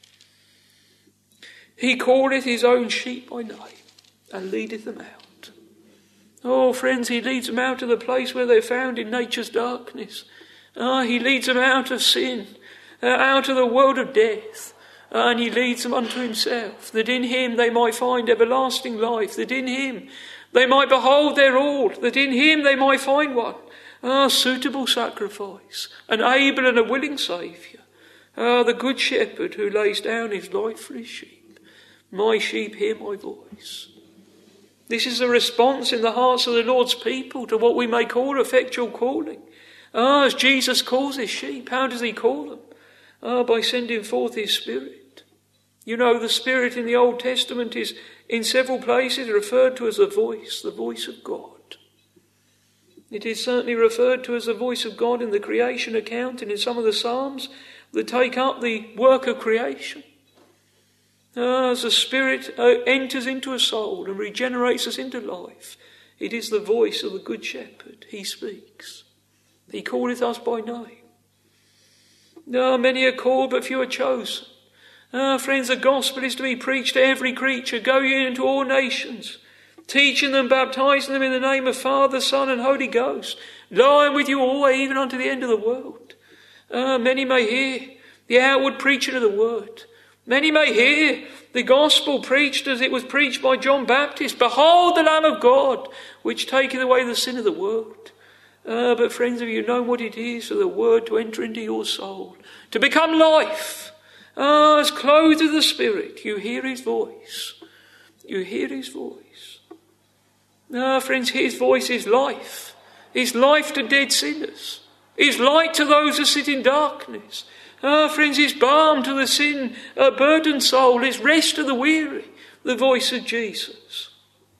He calleth his own sheep by name, and leadeth them out. Oh, friends, he leads them out of the place where they're found in nature's darkness. He leads them out of sin, out of the world of death. And he leads them unto himself, that in him they might find everlasting life, that in him they might behold their all, that in him they might find one, suitable sacrifice, an able and a willing Saviour, the good shepherd who lays down his life for his sheep. My sheep hear my voice. This is a response in the hearts of the Lord's people to what we may call effectual calling. As Jesus calls his sheep, how does he call them? By sending forth his Spirit. You know, the Spirit in the Old Testament is in several places referred to as the voice of God. It is certainly referred to as the voice of God in the creation account and in some of the Psalms that take up the work of creation. As the Spirit enters into a soul and regenerates us into life, it is the voice of the Good Shepherd. He speaks. He calleth us by name. Many are called, but few are chosen. Friends, the gospel is to be preached to every creature. Go ye into all nations, teaching them, baptizing them in the name of Father, Son, and Holy Ghost. Lo, I am with you always, even unto the end of the world. Many may hear the outward preaching of the word. Many may hear the gospel preached as it was preached by John Baptist. Behold the Lamb of God, which taketh away the sin of the world. But friends, have you known what it is for the word to enter into your soul, to become life? As clothed with the Spirit, you hear his voice. You hear his voice. Friends, his voice is life. Is life to dead sinners. Is light to those who sit in darkness. Friends, is balm to the sin-burdened soul. Is rest to the weary. The voice of Jesus.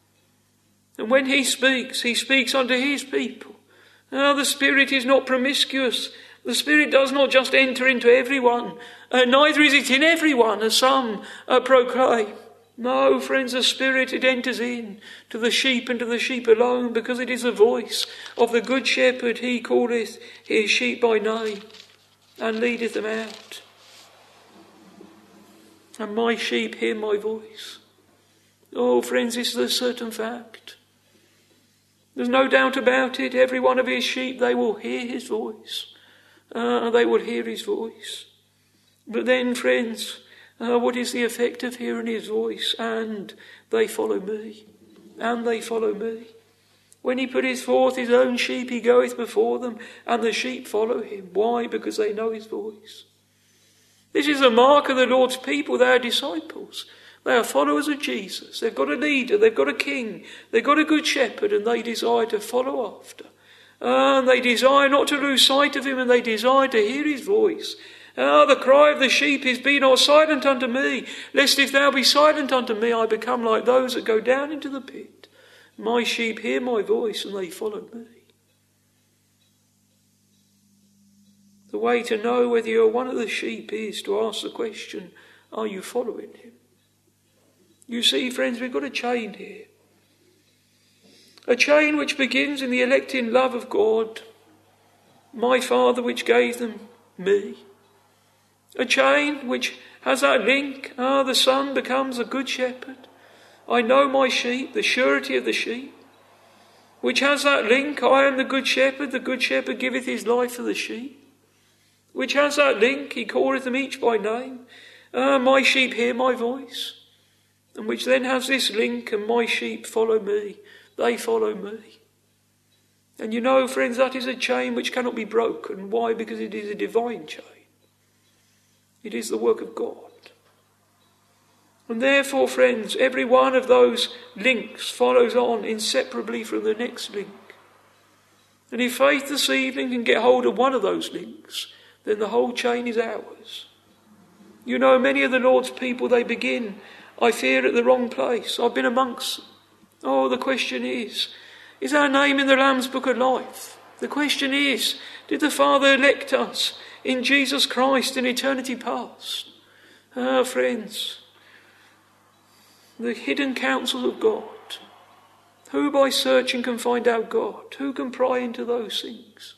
And when he speaks unto his people. The Spirit is not promiscuous. The Spirit does not just enter into everyone. Neither is it in everyone, as some proclaim. No, friends, the Spirit, it enters in to the sheep and to the sheep alone, because it is the voice of the Good Shepherd. He calleth his sheep by name and leadeth them out. And my sheep hear my voice. Oh, friends, this is a certain fact. There's no doubt about it. Every one of his sheep, they will hear his voice. They will hear his voice. But then, friends, what is the effect of hearing his voice? And they follow me. And they follow me. When he putteth forth his own sheep, he goeth before them, and the sheep follow him. Why? Because they know his voice. This is the mark of the Lord's people. They are disciples. They are followers of Jesus. They've got a leader, they've got a king, they've got a good shepherd, and they desire to follow after. And they desire not to lose sight of him, and they desire to hear his voice. The cry of the sheep is, be not silent unto me, lest if thou be silent unto me, I become like those that go down into the pit. My sheep hear my voice, and they follow me. The way to know whether you're one of the sheep is to ask the question, are you following him? You see, friends, we've got a chain here. A chain which begins in the electing love of God, my Father which gave them me. A chain which has that link. The Son becomes a good shepherd. I know my sheep, the surety of the sheep. Which has that link. I am the good shepherd giveth his life for the sheep. Which has that link. He calleth them each by name. My sheep hear my voice. And which then has this link, and my sheep follow me. They follow me. And you know, friends, that is a chain which cannot be broken. Why? Because it is a divine chain. It is the work of God. And therefore, friends, every one of those links follows on inseparably from the next link. And if faith this evening can get hold of one of those links, then the whole chain is ours. You know, many of the Lord's people, they begin, I fear, at the wrong place. I've been amongst them. Oh, the question is our name in the Lamb's Book of Life? The question is, did the Father elect us in Jesus Christ in eternity past? Friends, the hidden counsel of God. Who by searching can find out God? Who can pry into those things?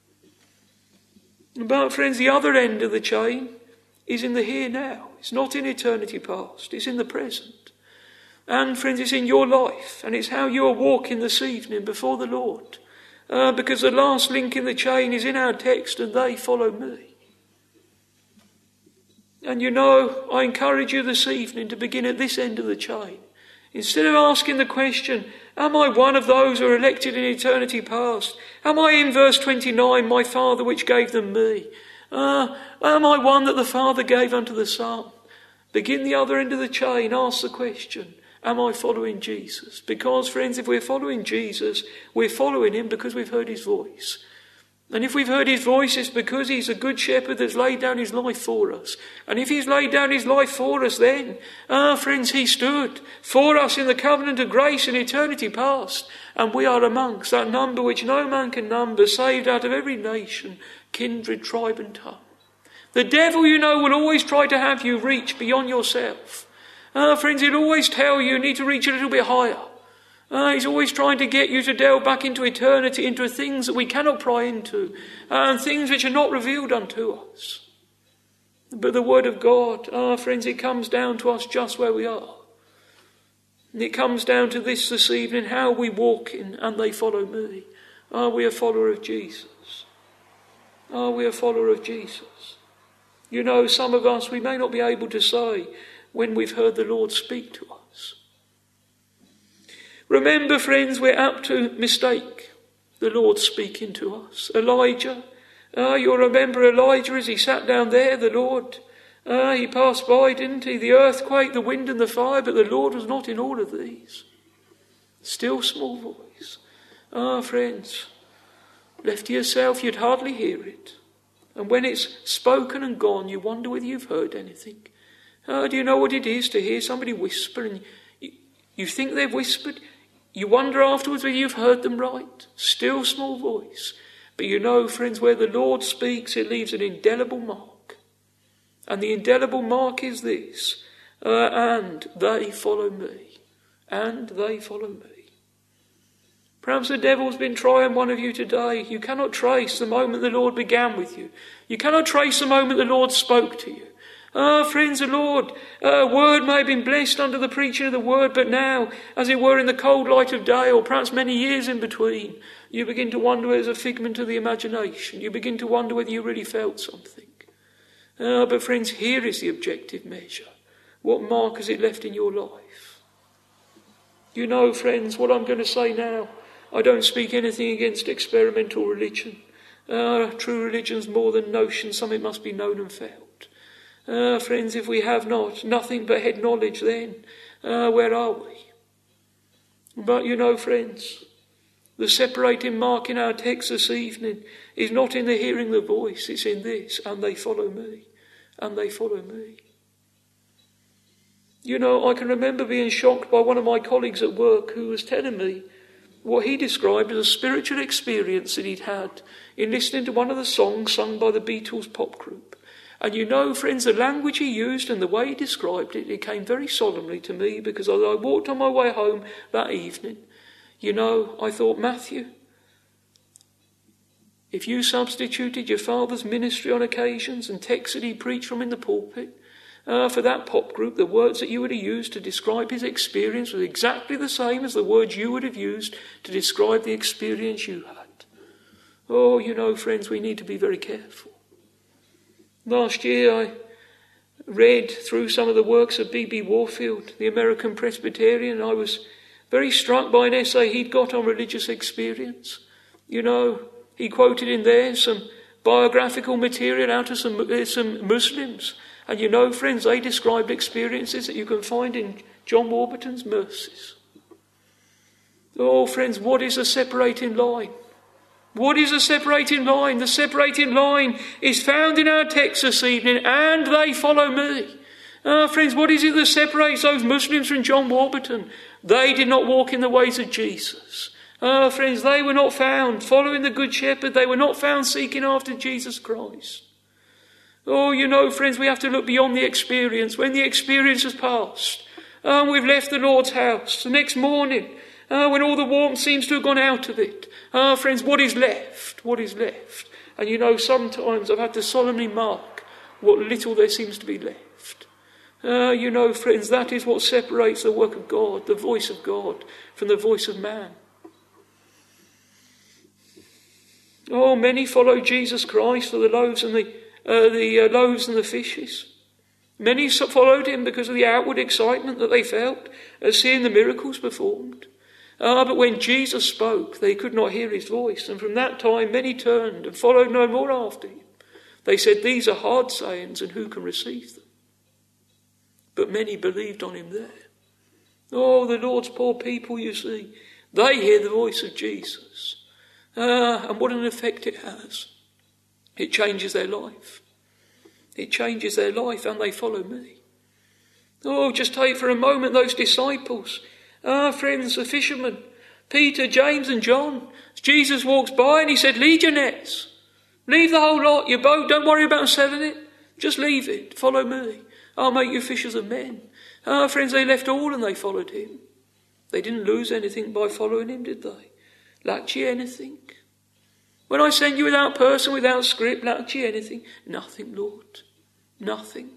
But friends, the other end of the chain is in the here now. It's not in eternity past. It's in the present. And friends, it's in your life. And it's how you are walking this evening before the Lord. Because the last link in the chain is in our text, and they follow me. And you know, I encourage you this evening to begin at this end of the chain. Instead of asking the question, am I one of those who are elected in eternity past? Am I in verse 29, my Father which gave them me? Am I one that the Father gave unto the Son? Begin the other end of the chain, ask the question, am I following Jesus? Because, friends, if we're following Jesus, we're following him because we've heard his voice. And if we've heard his voice, it's because he's a good shepherd that's laid down his life for us. And if he's laid down his life for us, then, friends, he stood for us in the covenant of grace in eternity past. And we are amongst that number which no man can number, saved out of every nation, kindred, tribe and tongue. The devil, you know, will always try to have you reach beyond yourself. Friends, he'll always tell you need to reach a little bit higher. He's always trying to get you to delve back into eternity, into things that we cannot pry into, and things which are not revealed unto us. But the word of God, friends, it comes down to us just where we are. And it comes down to this evening, how we walk in, and they follow me. Are we a follower of Jesus? Are we a follower of Jesus? You know, some of us, we may not be able to say when we've heard the Lord speak to us. Remember, friends, we're apt to mistake the Lord speaking to us. Elijah, you'll remember Elijah as he sat down there, the Lord, he passed by, didn't he? The earthquake, the wind and the fire, but the Lord was not in all of these. Still small voice. Friends, left to yourself, you'd hardly hear it. And when it's spoken and gone, you wonder whether you've heard anything. Do you know what it is to hear somebody whisper and you think they've whispered? You wonder afterwards whether you've heard them right. Still small voice. But you know, friends, where the Lord speaks, it leaves an indelible mark. And the indelible mark is this. And they follow me. And they follow me. Perhaps the devil's been trying one of you today. You cannot trace the moment the Lord began with you. You cannot trace the moment the Lord spoke to you. Friends, the Lord, word may have been blessed under the preaching of the word, but now, as it were in the cold light of day, or perhaps many years in between, you begin to wonder whether it's a figment of the imagination. You begin to wonder whether you really felt something. But friends, here is the objective measure. What mark has it left in your life? You know, friends, what I'm going to say now, I don't speak anything against experimental religion. True religion's more than notion, something must be known and felt. Friends, if we have nothing but head knowledge, then where are we? But you know, friends, the separating mark in our text this evening is not in the hearing the voice, it's in this, and they follow me, and they follow me. You know, I can remember being shocked by one of my colleagues at work who was telling me what he described as a spiritual experience that he'd had in listening to one of the songs sung by the Beatles pop group. And you know, friends, the language he used and the way he described it, it came very solemnly to me, because as I walked on my way home that evening, you know, I thought, Matthew, If you substituted your father's ministry on occasions and texts that he preached from in the pulpit, for that pop group, the words that you would have used to describe his experience was exactly the same as the words you would have used to describe the experience you had. Oh, you know, friends, we need to be very careful. Last year I read through some of the works of B.B. Warfield, the American Presbyterian, and I was very struck by an essay he'd got on religious experience. You know, he quoted in there some biographical material out of some Muslims. And you know, friends, they described experiences that you can find in John Warburton's Mercies. Oh, friends, what is the separating line? What is the separating line? The separating line is found in our text this evening, and they follow me. Friends, what is it that separates those Muslims from John Warburton? They did not walk in the ways of Jesus. Friends, they were not found following the Good Shepherd. They were not found seeking after Jesus Christ. Oh, you know, friends, we have to look beyond the experience. When the experience has passed, we've left the Lord's house. The next morning, when all the warmth seems to have gone out of it, friends, what is left? What is left? And you know, sometimes I've had to solemnly mark what little there seems to be left. You know, friends, that is what separates the work of God, the voice of God, from the voice of man. Oh, many follow Jesus Christ for the loaves and the fishes. Many followed him because of the outward excitement that they felt at seeing the miracles performed. But when Jesus spoke, they could not hear his voice, and from that time many turned and followed no more after him. They said, "These are hard sayings, and who can receive them?" But many believed on him there. Oh, the Lord's poor people, you see, they hear the voice of Jesus. And what an effect it has. It changes their life. It changes their life, and they follow me. Oh, just take for a moment those disciples. Friends, the fishermen, Peter, James and John. Jesus walks by and he said, "Leave your nets. Leave the whole lot, your boat. Don't worry about selling it. Just leave it. Follow me. I'll make you fishers of men." Friends, they left all and they followed him. They didn't lose anything by following him, did they? Lacked ye anything? When I send you without person, without script, lacked ye anything? Nothing, Lord. Nothing.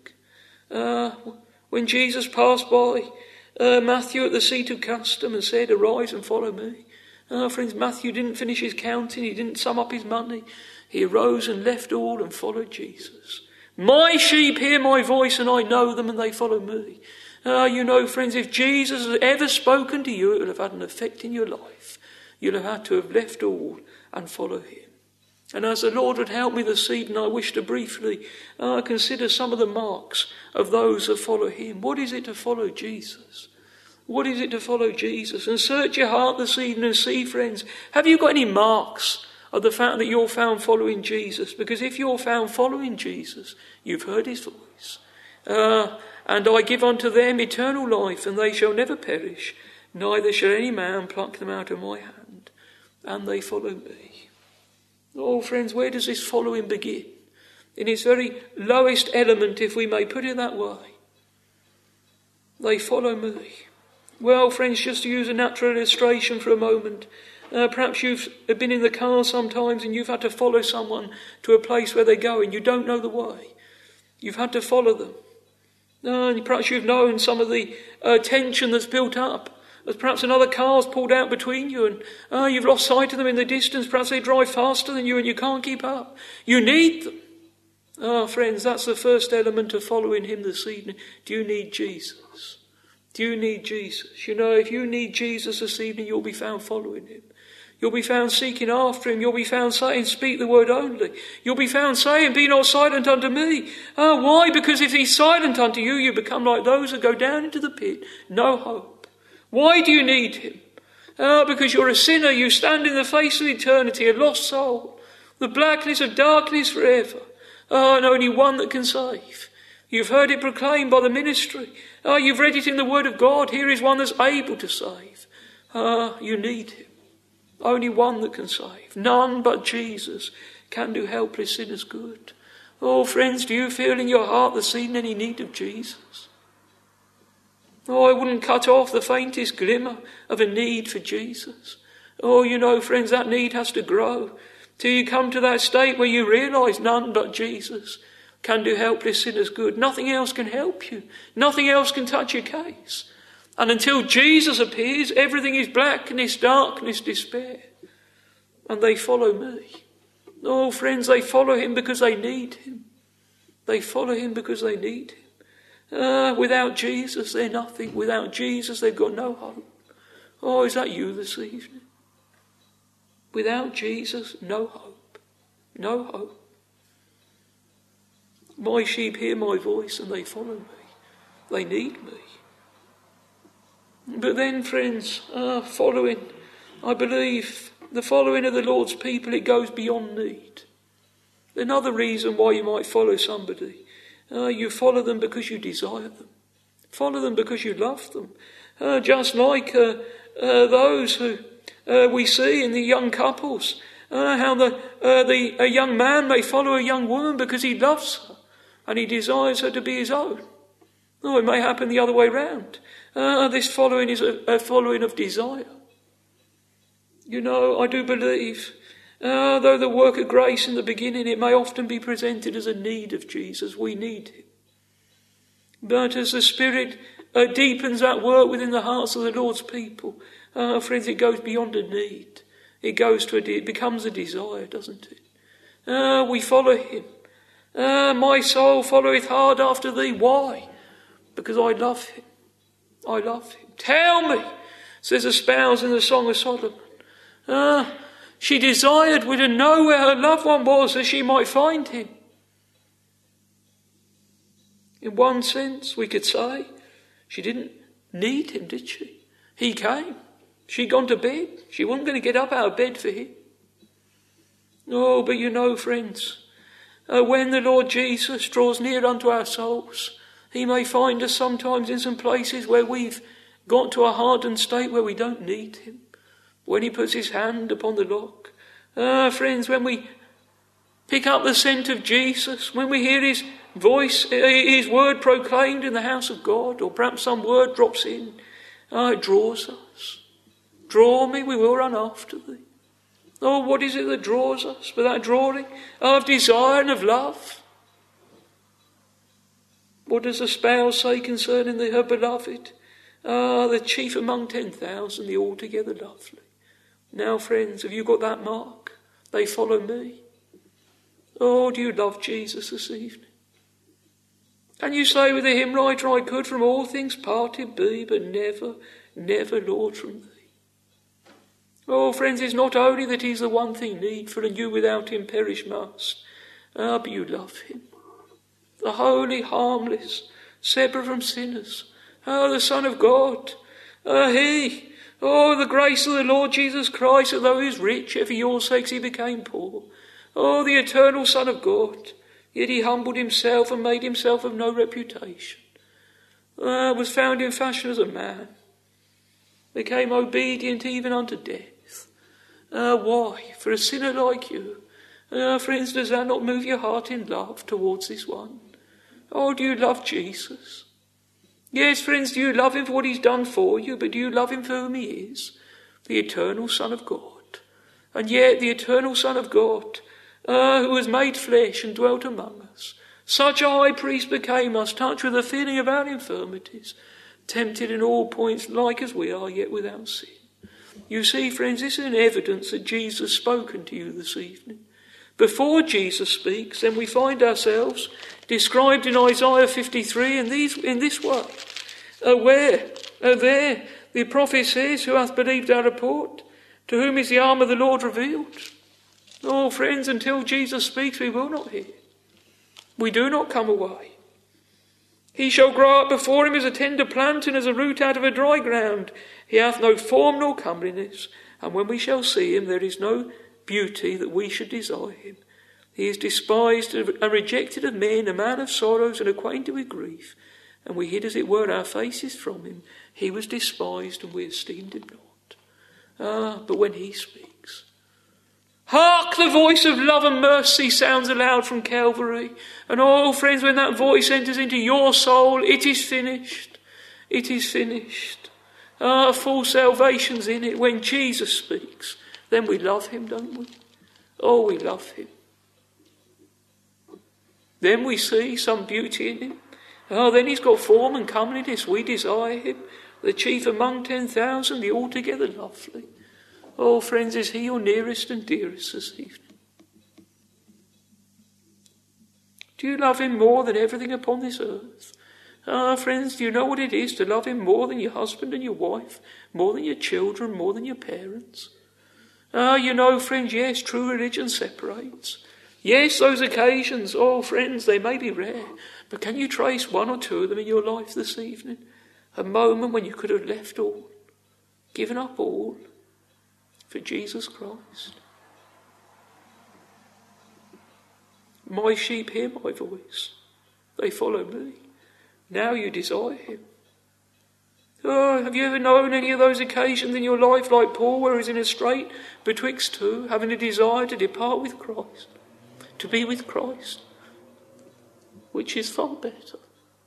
When Jesus passed by Matthew at the seat of custom and said, "Arise and follow me." Friends, Matthew didn't finish his counting. He didn't sum up his money. He arose and left all and followed Jesus. My sheep hear my voice and I know them and they follow me. You know, friends, if Jesus has ever spoken to you, it will have had an effect in your life. You'll have had to have left all and follow him. And as the Lord would help me this evening, I wish to briefly consider some of the marks of those that follow him. What is it to follow Jesus? What is it to follow Jesus? And search your heart this evening and see, friends, have you got any marks of the fact that you're found following Jesus? Because if you're found following Jesus, you've heard his voice. And I give unto them eternal life, and they shall never perish, neither shall any man pluck them out of my hand. And they follow me. Oh, friends, where does this following begin? In its very lowest element, if we may put it that way. They follow me. Well, friends, just to use a natural illustration for a moment, perhaps you've been in the car sometimes and you've had to follow someone to a place where they're going. You don't know the way. You've had to follow them. And perhaps you've known some of the tension that's built up. As perhaps another car's pulled out between you and you've lost sight of them in the distance. Perhaps they drive faster than you and you can't keep up. You need them. Friends, that's the first element of following him this evening. Do you need Jesus? Do you need Jesus? You know, if you need Jesus this evening, you'll be found following him. You'll be found seeking after him. You'll be found saying, "Speak the word only." You'll be found saying, "Be not silent unto me." Why? Because if he's silent unto you, you become like those that go down into the pit. No hope. Why do you need him? Because you're a sinner. You stand in the face of eternity, a lost soul. The blackness of darkness forever. And only one that can save. You've heard it proclaimed by the ministry. You've read it in the word of God. Here is one that's able to save. You need him. Only one that can save. None but Jesus can do helpless sinners good. Oh, friends, do you feel in your heart this evening any need of Jesus? Oh, I wouldn't cut off the faintest glimmer of a need for Jesus. Oh, you know, friends, that need has to grow. till you come to that state where you realise none but Jesus can do helpless sinners good. Nothing else can help you. Nothing else can touch your case. And until Jesus appears, everything is blackness, darkness, despair. And they follow me. Oh, friends, they follow him because they need him. They follow him because they need him. Without Jesus, they're nothing. Without Jesus, they've got no hope. Oh, is that you this evening? Without Jesus, no hope. No hope. My sheep hear my voice and they follow me. They need me. But then, friends, following, I believe, the following of the Lord's people, it goes beyond need. Another reason why you might follow somebody, you follow them because you desire them. Follow them because you love them. Just like those who we see in the young couples, how a young man may follow a young woman because he loves her and he desires her to be his own. Oh, it may happen the other way round. This following is a following of desire. You know, I do believe, though the work of grace in the beginning, it may often be presented as a need of Jesus. We need him. But as the Spirit deepens that work within the hearts of the Lord's people, friends, it goes beyond a need. It becomes a desire, doesn't it? We follow him. My soul followeth hard after thee. Why? Because I love him. I love him. Tell me, says a spouse in the Song of Solomon. She desired to know where her loved one was, that she might find him. In one sense, we could say, she didn't need him, did she? He came. She'd gone to bed. She wasn't going to get up out of bed for him. Oh, but you know, friends, when the Lord Jesus draws near unto our souls, he may find us sometimes in some places where we've got to a hardened state where we don't need him. When he puts his hand upon the lock. Friends, when we pick up the scent of Jesus, when we hear his voice, his word proclaimed in the house of God, or perhaps some word drops in, it draws us. Draw me, we will run after thee. Oh, what is it that draws us? But that drawing of desire and of love. What does the spouse say concerning her beloved? The chief among 10,000, the altogether lovely. Now, friends, have you got that mark? They follow me. Oh, do you love Jesus this evening? And you say with the hymn writer, I could from all things parted be, but never, never, Lord, from thee. Oh, friends, it's not only that he's the one thing needful, and you without him perish must, but you love him. The holy, harmless, separate from sinners. Oh, the Son of God. He. Oh, the grace of the Lord Jesus Christ, that though he was rich, yet for your sakes he became poor. Oh, the eternal Son of God. Yet he humbled himself and made himself of no reputation. Was found in fashion as a man. Became obedient even unto death. Why? For a sinner like you. Friends, does that not move your heart in love towards this one? Oh, do you love Jesus? Yes, friends, do you love him for what he's done for you, but do you love him for whom he is? The eternal Son of God. And yet the eternal Son of God, who was made flesh and dwelt among us, such a high priest became us, touched with the feeling of our infirmities, tempted in all points like as we are, yet without sin. You see, friends, this is an evidence that Jesus has spoken to you this evening. Before Jesus speaks, then we find ourselves described in Isaiah 53 in this way. Where? There, the prophet says, who hath believed our report? To whom is the arm of the Lord revealed? Oh, friends, until Jesus speaks, we will not hear. We do not come away. He shall grow up before him as a tender plant and as a root out of a dry ground. He hath no form nor comeliness, and when we shall see him, there is no beauty that we should desire him. He is despised and rejected of men, a man of sorrows and acquainted with grief, and we hid as it were our faces from him. He was despised and we esteemed him not. But when he speaks, hark, the voice of love and mercy sounds aloud from Calvary. And oh, friends, when that voice enters into your soul, it is finished. It is finished. Full salvation's in it. When Jesus speaks, then we love him, don't we? Oh, we love him. Then we see some beauty in him. Oh, then he's got form and comeliness. We desire him. The chief among 10,000, the altogether lovely. Oh, friends, is he your nearest and dearest this evening? Do you love him more than everything upon this earth? Ah, friends, do you know what it is to love him more than your husband and your wife, more than your children, more than your parents? Ah, you know, friends, yes, true religion separates. Yes, those occasions, oh, friends, they may be rare, but can you trace one or two of them in your life this evening? A moment when you could have left all, given up all, for Jesus Christ. My sheep hear my voice. They follow me. Now you desire him. Oh, have you ever known any of those occasions in your life like Paul, where he's in a strait betwixt two, having a desire to depart with Christ, to be with Christ, which is far better?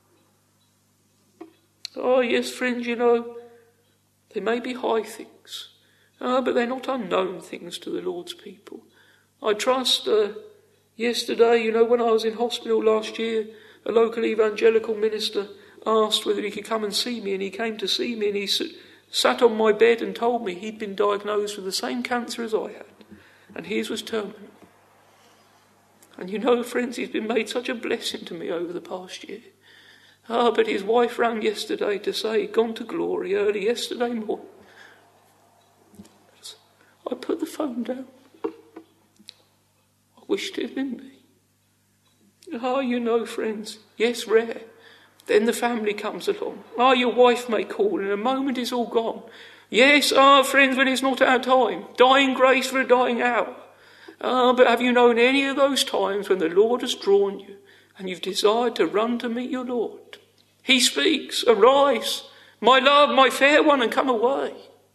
Oh, yes, friends, you know, they may be high things, but they're not unknown things to the Lord's people. I trust, yesterday, you know, when I was in hospital last year, a local evangelical minister asked whether he could come and see me, and he came to see me, and he sat on my bed and told me he'd been diagnosed with the same cancer as I had, and his was terminal. And you know, friends, he's been made such a blessing to me over the past year. But his wife rang yesterday to say he'd gone to glory early yesterday morning. I put the phone down. I wished it had been me. You know, friends, yes, rare. Then the family comes along. Your wife may call, in a moment it's all gone. Yes, friends, when it's not our time. Dying grace for a dying hour. But have you known any of those times when the Lord has drawn you and you've desired to run to meet your Lord? He speaks, arise, my love, my fair one, and come away.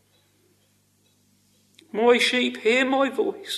My sheep hear my voice,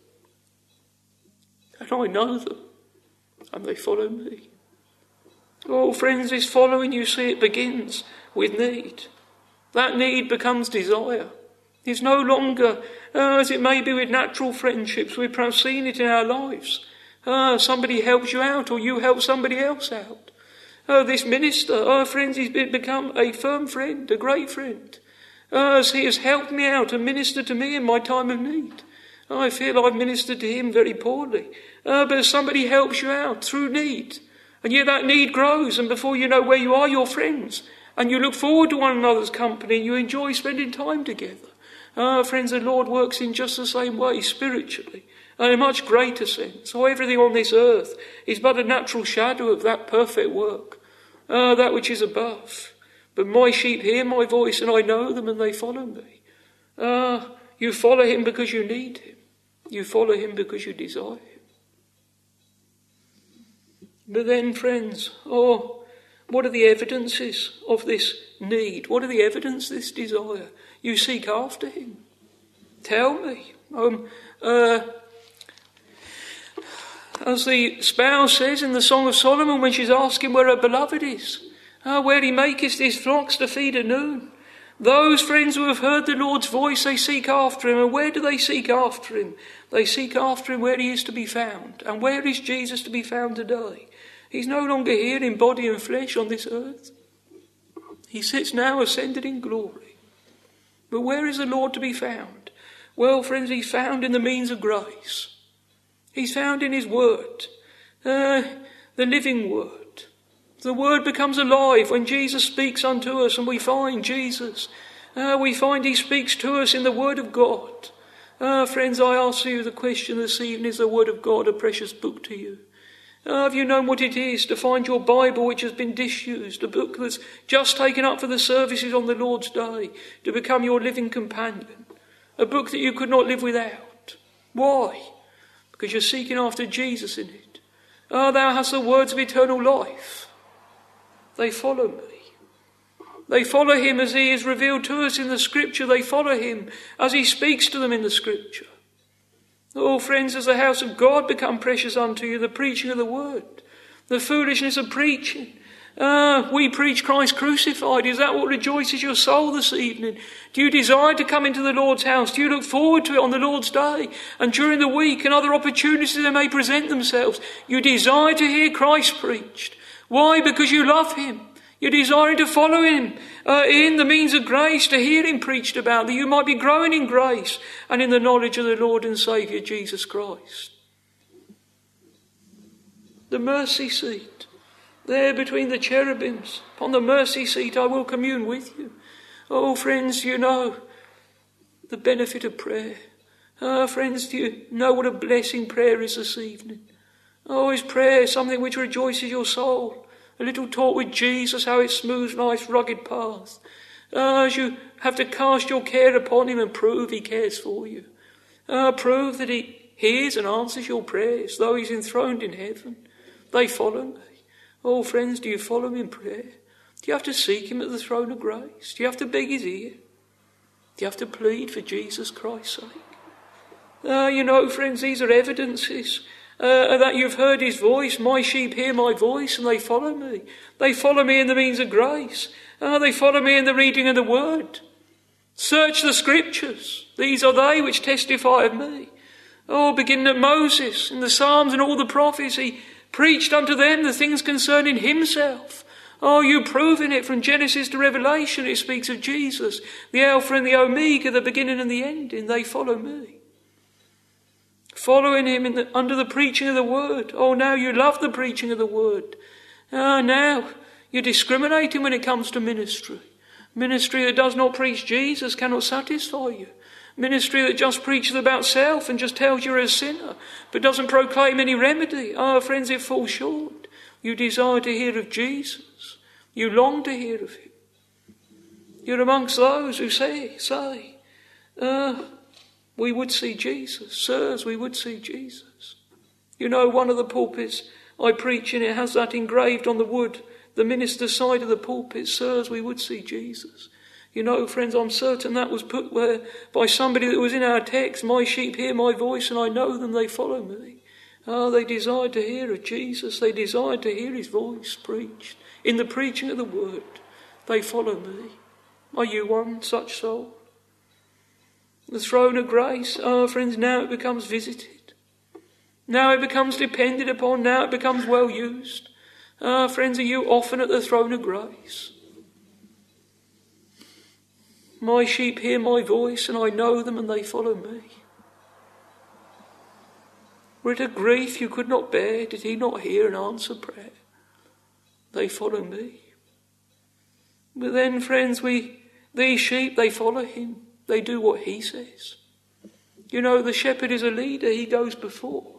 and I know them, and they follow me. Oh, friends, this following, you see, it begins with need. That need becomes desire. It's no longer, as it may be with natural friendships, we've perhaps seen it in our lives. Somebody helps you out, or you help somebody else out. This minister, friends, he's become a firm friend, a great friend. As he has helped me out and ministered to me in my time of need. I feel I've ministered to him very poorly. But as somebody helps you out through need, and yet that need grows, and before you know where you are, you're friends. And you look forward to one another's company, and you enjoy spending time together. Friends, the Lord works in just the same way, spiritually, in a much greater sense. So everything on this earth is but a natural shadow of that perfect work, that which is above. But my sheep hear my voice, and I know them, and they follow me. You follow him because you need him. You follow him because you desire him. But then, friends, what are the evidences of this need? What are the evidence of this desire? You seek after him. Tell me. As the spouse says in the Song of Solomon when she's asking where her beloved is, where he maketh his flocks to feed at noon. Those friends who have heard the Lord's voice, they seek after him. And where do they seek after him? They seek after him where he is to be found. And where is Jesus to be found today? He's no longer here in body and flesh on this earth. He sits now ascended in glory. But where is the Lord to be found? Well, friends, he's found in the means of grace. He's found in his word, the living word. The word becomes alive when Jesus speaks unto us, and we find Jesus. We find he speaks to us in the word of God. Friends, I ask you the question this evening, is the word of God a precious book to you? Have you known what it is to find your Bible which has been disused, a book that's just taken up for the services on the Lord's day, to become your living companion? A book that you could not live without. Why? Because you're seeking after Jesus in it. Thou hast the words of eternal life. They follow me. They follow him as he is revealed to us in the Scripture. They follow him as he speaks to them in the Scripture. Oh, friends, as the house of God become precious unto you, the preaching of the word, the foolishness of preaching, We preach Christ crucified. Is that what rejoices your soul this evening? Do you desire to come into the Lord's house? Do you look forward to it on the Lord's day? And during the week and other opportunities that may present themselves, you desire to hear Christ preached. Why? Because you love him. You're desiring to follow him in the means of grace, to hear him preached about, that you might be growing in grace and in the knowledge of the Lord and Saviour Jesus Christ. The mercy seat. There between the cherubims, upon the mercy seat, I will commune with you. Oh, friends, you know the benefit of prayer. Friends, do you know what a blessing prayer is this evening? Oh, is prayer something which rejoices your soul? A little talk with Jesus, how it smooths life's rugged path. As you have to cast your care upon him and prove he cares for you. Prove that he hears and answers your prayers, though he's enthroned in heaven. They follow me. Oh, friends, do you follow him in prayer? Do you have to seek him at the throne of grace? Do you have to beg his ear? Do you have to plead for Jesus Christ's sake? You know, friends, these are evidences that you've heard his voice. My sheep hear my voice and they follow me. They follow me in the means of grace. They follow me in the reading of the word. Search the scriptures. These are they which testify of me. Oh, beginning at Moses, in the Psalms and all the prophets, he preached unto them the things concerning himself. Oh, you prove in it from Genesis to Revelation. It speaks of Jesus, the Alpha and the Omega, the beginning and the ending. They follow me. Following him under the preaching of the word. Oh, now you love the preaching of the word. Now you're discriminating when it comes to ministry. Ministry that does not preach Jesus cannot satisfy you. Ministry that just preaches about self and just tells you're a sinner, but doesn't proclaim any remedy. Friends, it falls short. You desire to hear of Jesus. You long to hear of him. You're amongst those who say, we would see Jesus. Sirs, we would see Jesus. You know, one of the pulpits I preach in, it has that engraved on the wood, the minister's side of the pulpit. Sirs, we would see Jesus. You know, friends, I'm certain that was put there by somebody that was in our text. My sheep hear my voice and I know them, they follow me. They desired to hear of Jesus. They desired to hear his voice preached. In the preaching of the word, they follow me. Are you one such soul? The throne of grace, friends, now it becomes visited. Now it becomes depended upon. Now it becomes well used. Friends, are you often at the throne of grace? My sheep hear my voice and I know them and they follow me. Were it a grief you could not bear, did he not hear and answer prayer? They follow me. But then, friends, these sheep, they follow him. They do what he says. You know, the shepherd is a leader. He goes before.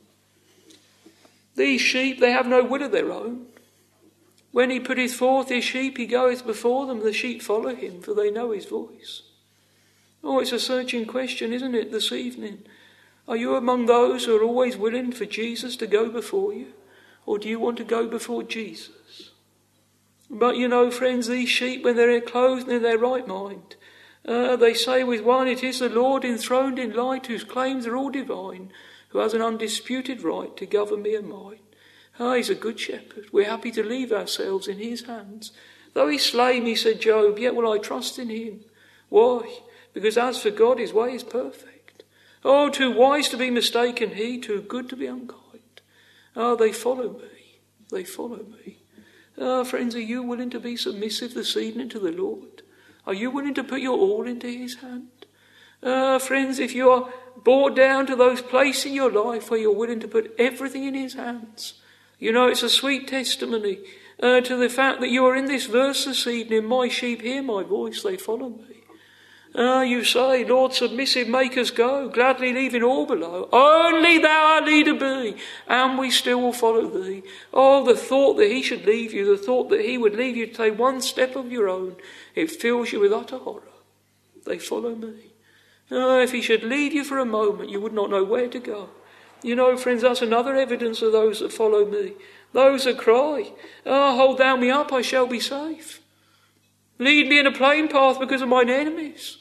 These sheep, they have no will of their own. When he putteth forth his sheep, he goeth before them. The sheep follow him, for they know his voice. Oh, it's a searching question, isn't it, this evening? Are you among those who are always willing for Jesus to go before you? Or do you want to go before Jesus? But you know, friends, these sheep, when they're clothed in their right mind, they say with one, it is the Lord enthroned in light, whose claims are all divine, who has an undisputed right to govern me and mine. He's a good shepherd. We're happy to leave ourselves in his hands. Though he slay me, said Job, yet will I trust in him. Why? Because as for God, his way is perfect. Oh, too wise to be mistaken he, too good to be unkind. They follow me. They follow me. Friends, are you willing to be submissive this evening to the Lord? Are you willing to put your all into his hand? Friends, if you are brought down to those places in your life where you're willing to put everything in his hands, you know, it's a sweet testimony to the fact that you are in this verse this evening. My sheep hear my voice, they follow me. You say, Lord, submissive, make us go, gladly leaving all below. Only thou our leader be, and we still will follow thee. Oh, the thought that he should leave you, the thought that he would leave you to take one step of your own, it fills you with utter horror. They follow me. If he should leave you for a moment, you would not know where to go. You know, friends, that's another evidence of those that follow me. Those that cry, hold thou me up, I shall be safe. Lead me in a plain path because of mine enemies.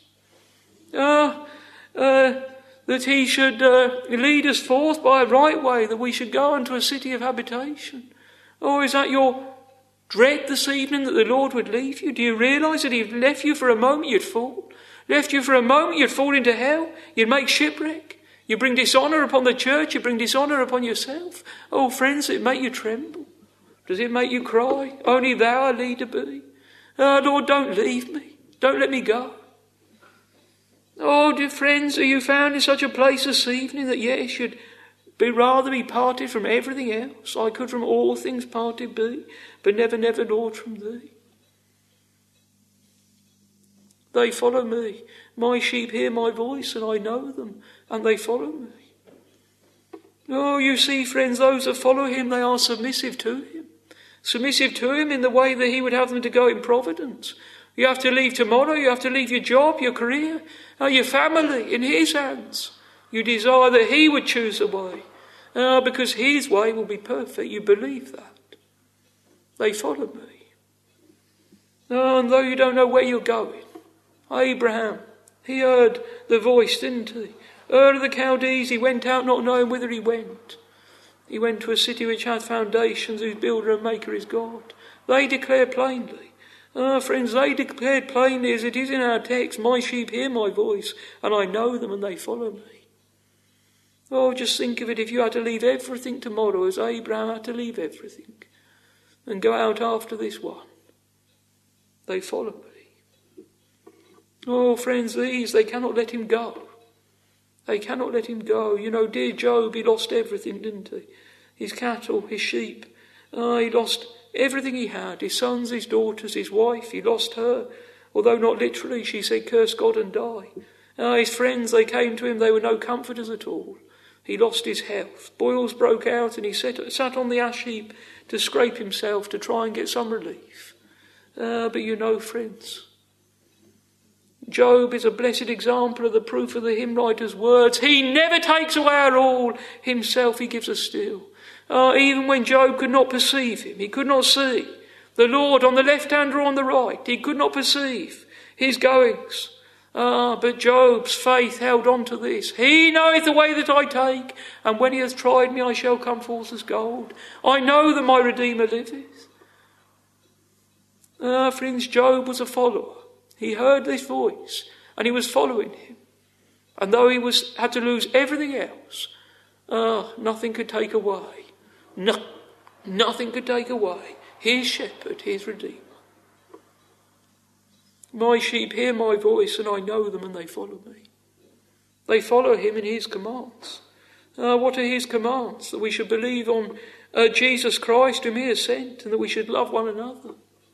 That he should lead us forth by a right way, that we should go unto a city of habitation. Oh, is that your dread this evening that the Lord would leave you? Do you realise that if he left you for a moment, you'd fall? Left you for a moment, you'd fall into hell? You'd make shipwreck? You bring dishonour upon the church? You bring dishonour upon yourself? Oh, friends, does it make you tremble? Does it make you cry? Only thou our leader be. Oh, Lord, don't leave me. Don't let me go. Oh, dear friends, are you found in such a place this evening that yes, you'd rather be parted from everything else? I could from all things parted be, but never, never, Lord, from thee. They follow me. My sheep hear my voice, and I know them, and they follow me. Oh, you see, friends, those that follow him, they are submissive to him. Submissive to him in the way that he would have them to go in providence. You have to leave tomorrow, you have to leave your job, your career, your family in his hands. You desire that he would choose a way, because his way will be perfect. You believe that. They follow me. And though you don't know where you're going, Abraham, he heard the voice, didn't he? Ur of the Chaldees, he went out not knowing whither he went. He went to a city which hath foundations, whose builder and maker is God. They declare plainly. Friends, they declared plainly as it is in our text, my sheep hear my voice, and I know them, and they follow me. Oh, just think of it, if you had to leave everything tomorrow, as Abraham had to leave everything, and go out after this one. They follow me. Oh, friends, they cannot let him go. They cannot let him go. You know, dear Job, he lost everything, didn't he? His cattle, his sheep. He lost everything he had. His sons, his daughters, his wife. He lost her. Although not literally, she said, curse God and die. His friends, they came to him. They were no comforters at all. He lost his health. Boils broke out and he sat on the ash heap to scrape himself to try and get some relief. But you know, friends, Job is a blessed example of the proof of the hymn writer's words. He never takes away our all. Himself he gives us still. Even when Job could not perceive him, he could not see the Lord on the left hand or on the right. He could not perceive his goings. But Job's faith held on to this. He knoweth the way that I take, and when he hath tried me, I shall come forth as gold. I know that my Redeemer liveth. Friends, Job was a follower. He heard this voice, and he was following him. And though he had to lose everything else, nothing could take away. Nothing could take away his shepherd, his Redeemer. My sheep hear my voice, and I know them, and they follow me. They follow him in his commands. What are his commands? That we should believe on Jesus Christ whom he has sent, and that we should love one another.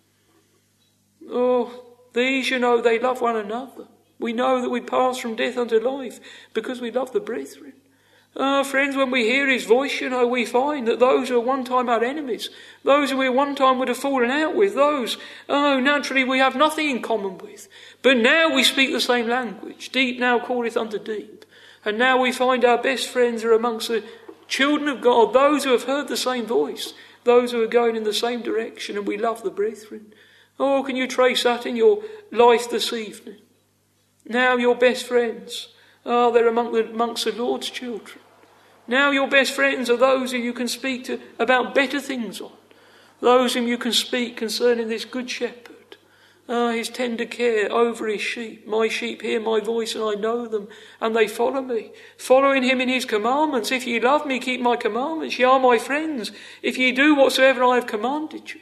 Oh, these, you know, they love one another. We know that we pass from death unto life because we love the brethren. Friends, when we hear his voice, you know, we find that those who were one time our enemies, those who we one time would have fallen out with, those, naturally we have nothing in common with. But now we speak the same language. Deep now calleth unto deep. And now we find our best friends are amongst the children of God, those who have heard the same voice, those who are going in the same direction, and we love the brethren. Oh, can you trace that in your life this evening? Now your best friends, they're amongst the Lord's children. Now your best friends are those who you can speak to about better things on. Those whom you can speak concerning this good shepherd, his tender care over his sheep. My sheep hear my voice, and I know them, and they follow me. Following him in his commandments. If ye love me, keep my commandments. Ye are my friends, if ye do whatsoever I have commanded you.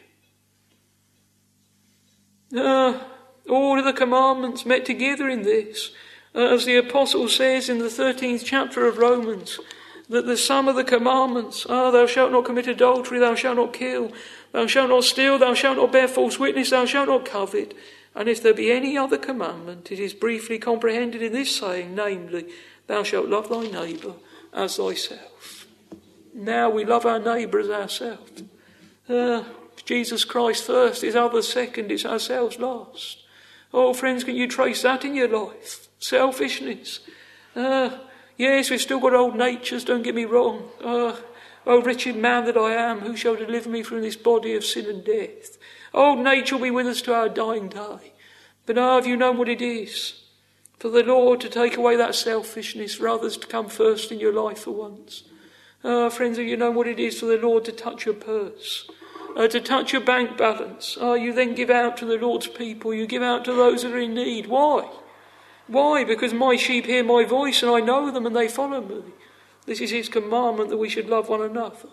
All of the commandments met together in this, as the apostle says in the 13th chapter of Romans, that the sum of the commandments are, thou shalt not commit adultery, thou shalt not kill, thou shalt not steal, thou shalt not bear false witness, thou shalt not covet. And if there be any other commandment, it is briefly comprehended in this saying, namely, thou shalt love thy neighbour as thyself. Now we love our neighbour as ourselves. Jesus Christ first, his other second, is ourselves last. Oh, friends, can you trace that in your life? Selfishness. Yes, we've still got old natures, don't get me wrong. Oh, wretched man that I am, who shall deliver me from this body of sin and death? Old nature will be with us to our dying day. But have you known what it is for the Lord to take away that selfishness for others to come first in your life for once? Friends, have you known what it is for the Lord to touch your purse? to touch your bank balance. You then give out to the Lord's people. You give out to those that are in need. Why? Why? Because my sheep hear my voice and I know them and they follow me. This is his commandment, that we should love one another.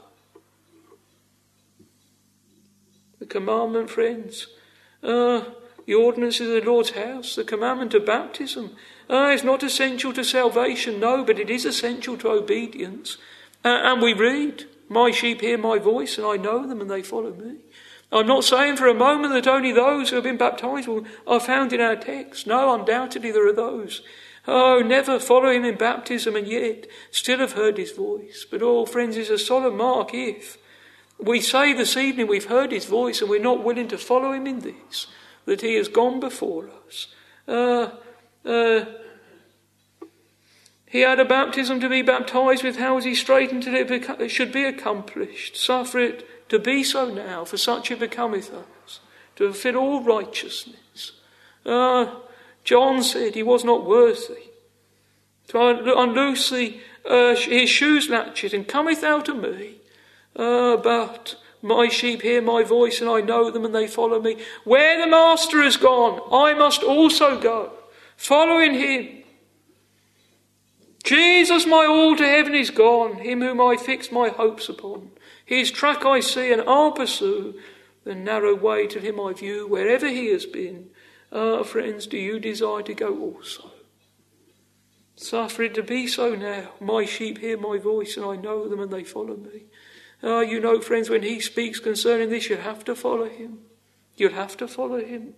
The commandment, friends, the ordinances of the Lord's house, the commandment of baptism, is not essential to salvation, no, but it is essential to obedience. And we read, my sheep hear my voice and I know them and they follow me. I'm not saying for a moment that only those who have been baptised are found in our text. No, undoubtedly there are those. Never follow him in baptism and yet still have heard his voice. But friends, it's a solemn mark if we say this evening we've heard his voice and we're not willing to follow him in this, that he has gone before us. He had a baptism to be baptised with. How was he straitened till it should be accomplished? Suffer it to be so now, for such it becometh us, to fulfill all righteousness. John said he was not worthy to unloose his shoes latchet, and cometh thou to me. But my sheep hear my voice, and I know them, and they follow me. Where the master has gone, I must also go, following him. Jesus, my all to heaven, is gone, him whom I fix my hopes upon. His track I see, and I'll pursue the narrow way to him I view, wherever he has been. Friends, do you desire to go also? Suffer it to be so now. My sheep hear my voice, and I know them, and they follow me. You know, friends, when he speaks concerning this, you have to follow him. You'll have to follow him.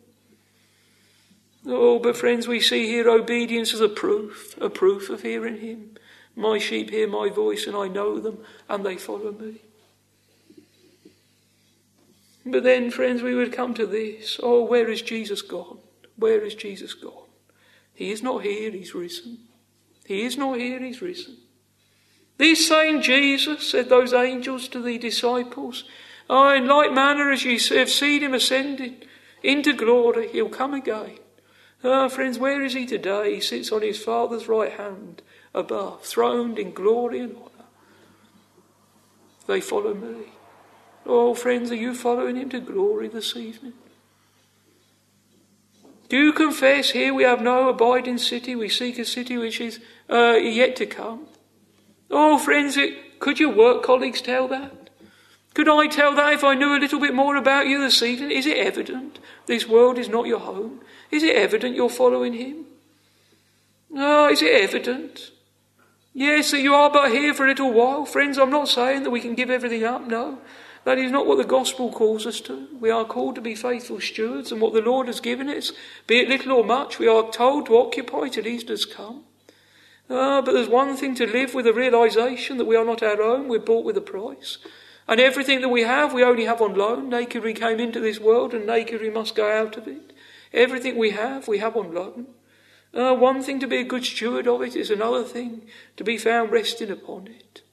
But friends, we see here obedience as a proof of hearing him. My sheep hear my voice, and I know them, and they follow me. But then, friends, we would come to this. Where is Jesus gone? Where is Jesus gone? He is not here, he's risen. He is not here, he's risen. This same Jesus, said those angels to the disciples, in like manner as ye have seen him ascending into glory, he'll come again. Friends, where is he today? He sits on his Father's right hand above, throned in glory and honour. They follow me. Friends, are you following him to glory this evening? Do you confess, here we have no abiding city, we seek a city which is yet to come? Friends, could your work colleagues tell that? Could I tell that if I knew a little bit more about you this evening? Is it evident this world is not your home? Is it evident you're following him? Is it evident? Yes, that you are but here for a little while. Friends, I'm not saying that we can give everything up, no. That is not what the gospel calls us to. We are called to be faithful stewards, and what the Lord has given us, be it little or much, we are told to occupy till Easter's come. But there's one thing to live with the realisation that we are not our own, we're bought with a price. And everything that we only have on loan. Naked we came into this world, and naked we must go out of it. Everything we have on loan. One thing to be a good steward of it is another thing to be found resting upon it.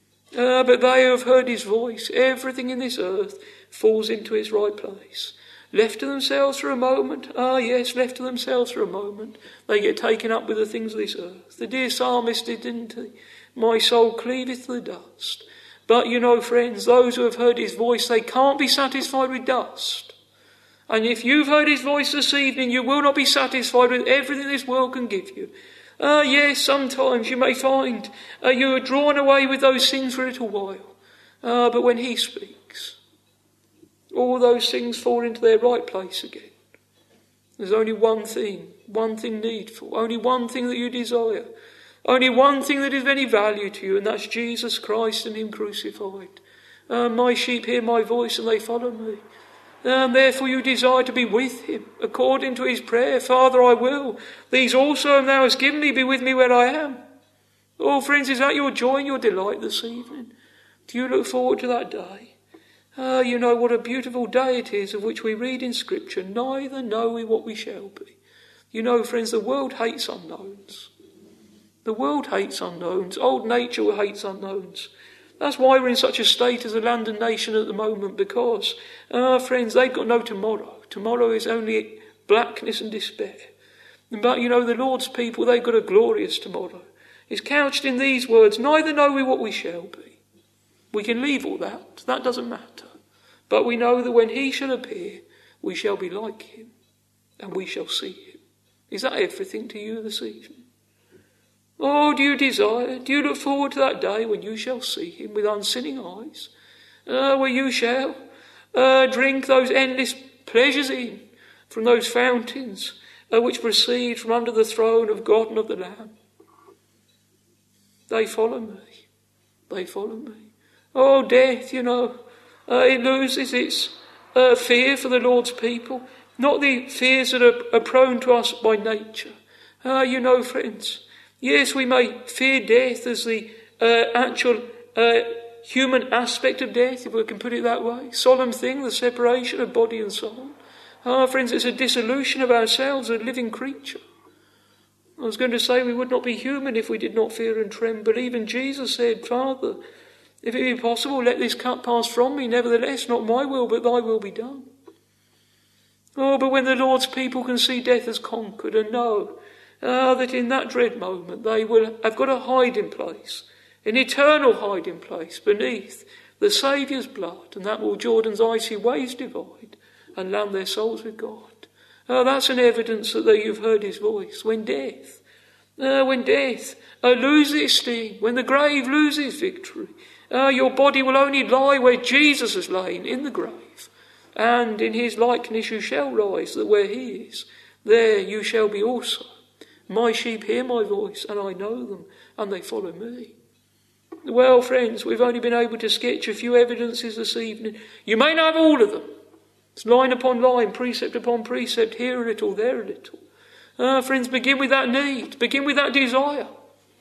But they who have heard his voice, everything in this earth falls into its right place. Left to themselves for a moment, left to themselves for a moment, they get taken up with the things of this earth. The dear psalmist did, didn't he? My soul cleaveth to the dust. But you know, friends, those who have heard his voice, they can't be satisfied with dust. And if you've heard his voice this evening, you will not be satisfied with everything this world can give you. Yes, sometimes you may find you are drawn away with those things for a little while. But when he speaks, all those things fall into their right place again. There's only one thing needful, only one thing that you desire, only one thing that is of any value to you, and that's Jesus Christ and him crucified. My sheep hear my voice and they follow me. And therefore you desire to be with him, according to his prayer. Father, I will. These also thou hast given me, be with me where I am. Friends, is that your joy and your delight this evening? Do you look forward to that day? You know what a beautiful day it is of which we read in Scripture. Neither know we what we shall be. You know, friends, the world hates unknowns. The world hates unknowns. Old nature hates unknowns. That's why we're in such a state as a land and nation at the moment, because, friends, they've got no tomorrow. Tomorrow is only blackness and despair. But, you know, the Lord's people, they've got a glorious tomorrow. It's couched in these words, neither know we what we shall be. We can leave all that. That doesn't matter. But we know that when he shall appear, we shall be like him, and we shall see him. Is that everything to you this evening? Oh, do you look forward to that day when you shall see him with unsinning eyes, where you shall drink those endless pleasures in from those fountains which proceed from under the throne of God and of the Lamb? They follow me. They follow me. Oh, death, it loses its fear for the Lord's people, not the fears that are prone to us by nature. Friends, yes, we may fear death as the actual human aspect of death, if we can put it that way. Solemn thing, the separation of body and soul. Friends, it's a dissolution of ourselves, a living creature. I was going to say we would not be human if we did not fear and tremble. But even Jesus said, Father, if it be possible, let this cup pass from me. Nevertheless, not my will, but thy will be done. Oh, but when the Lord's people can see death as conquered and know that in that dread moment they will have got a hiding place, an eternal hiding place beneath the Saviour's blood, and that will Jordan's icy waves divide and land their souls with God. That's an evidence that you've heard his voice. When death loses its sting, when the grave loses victory, your body will only lie where Jesus has lain, in the grave. And in his likeness you shall rise, that where he is, there you shall be also. My sheep hear my voice, and I know them, and they follow me. Well, friends, we've only been able to sketch a few evidences this evening. You may not have all of them. It's line upon line, precept upon precept, here a little, there a little. Friends, begin with that need. Begin with that desire.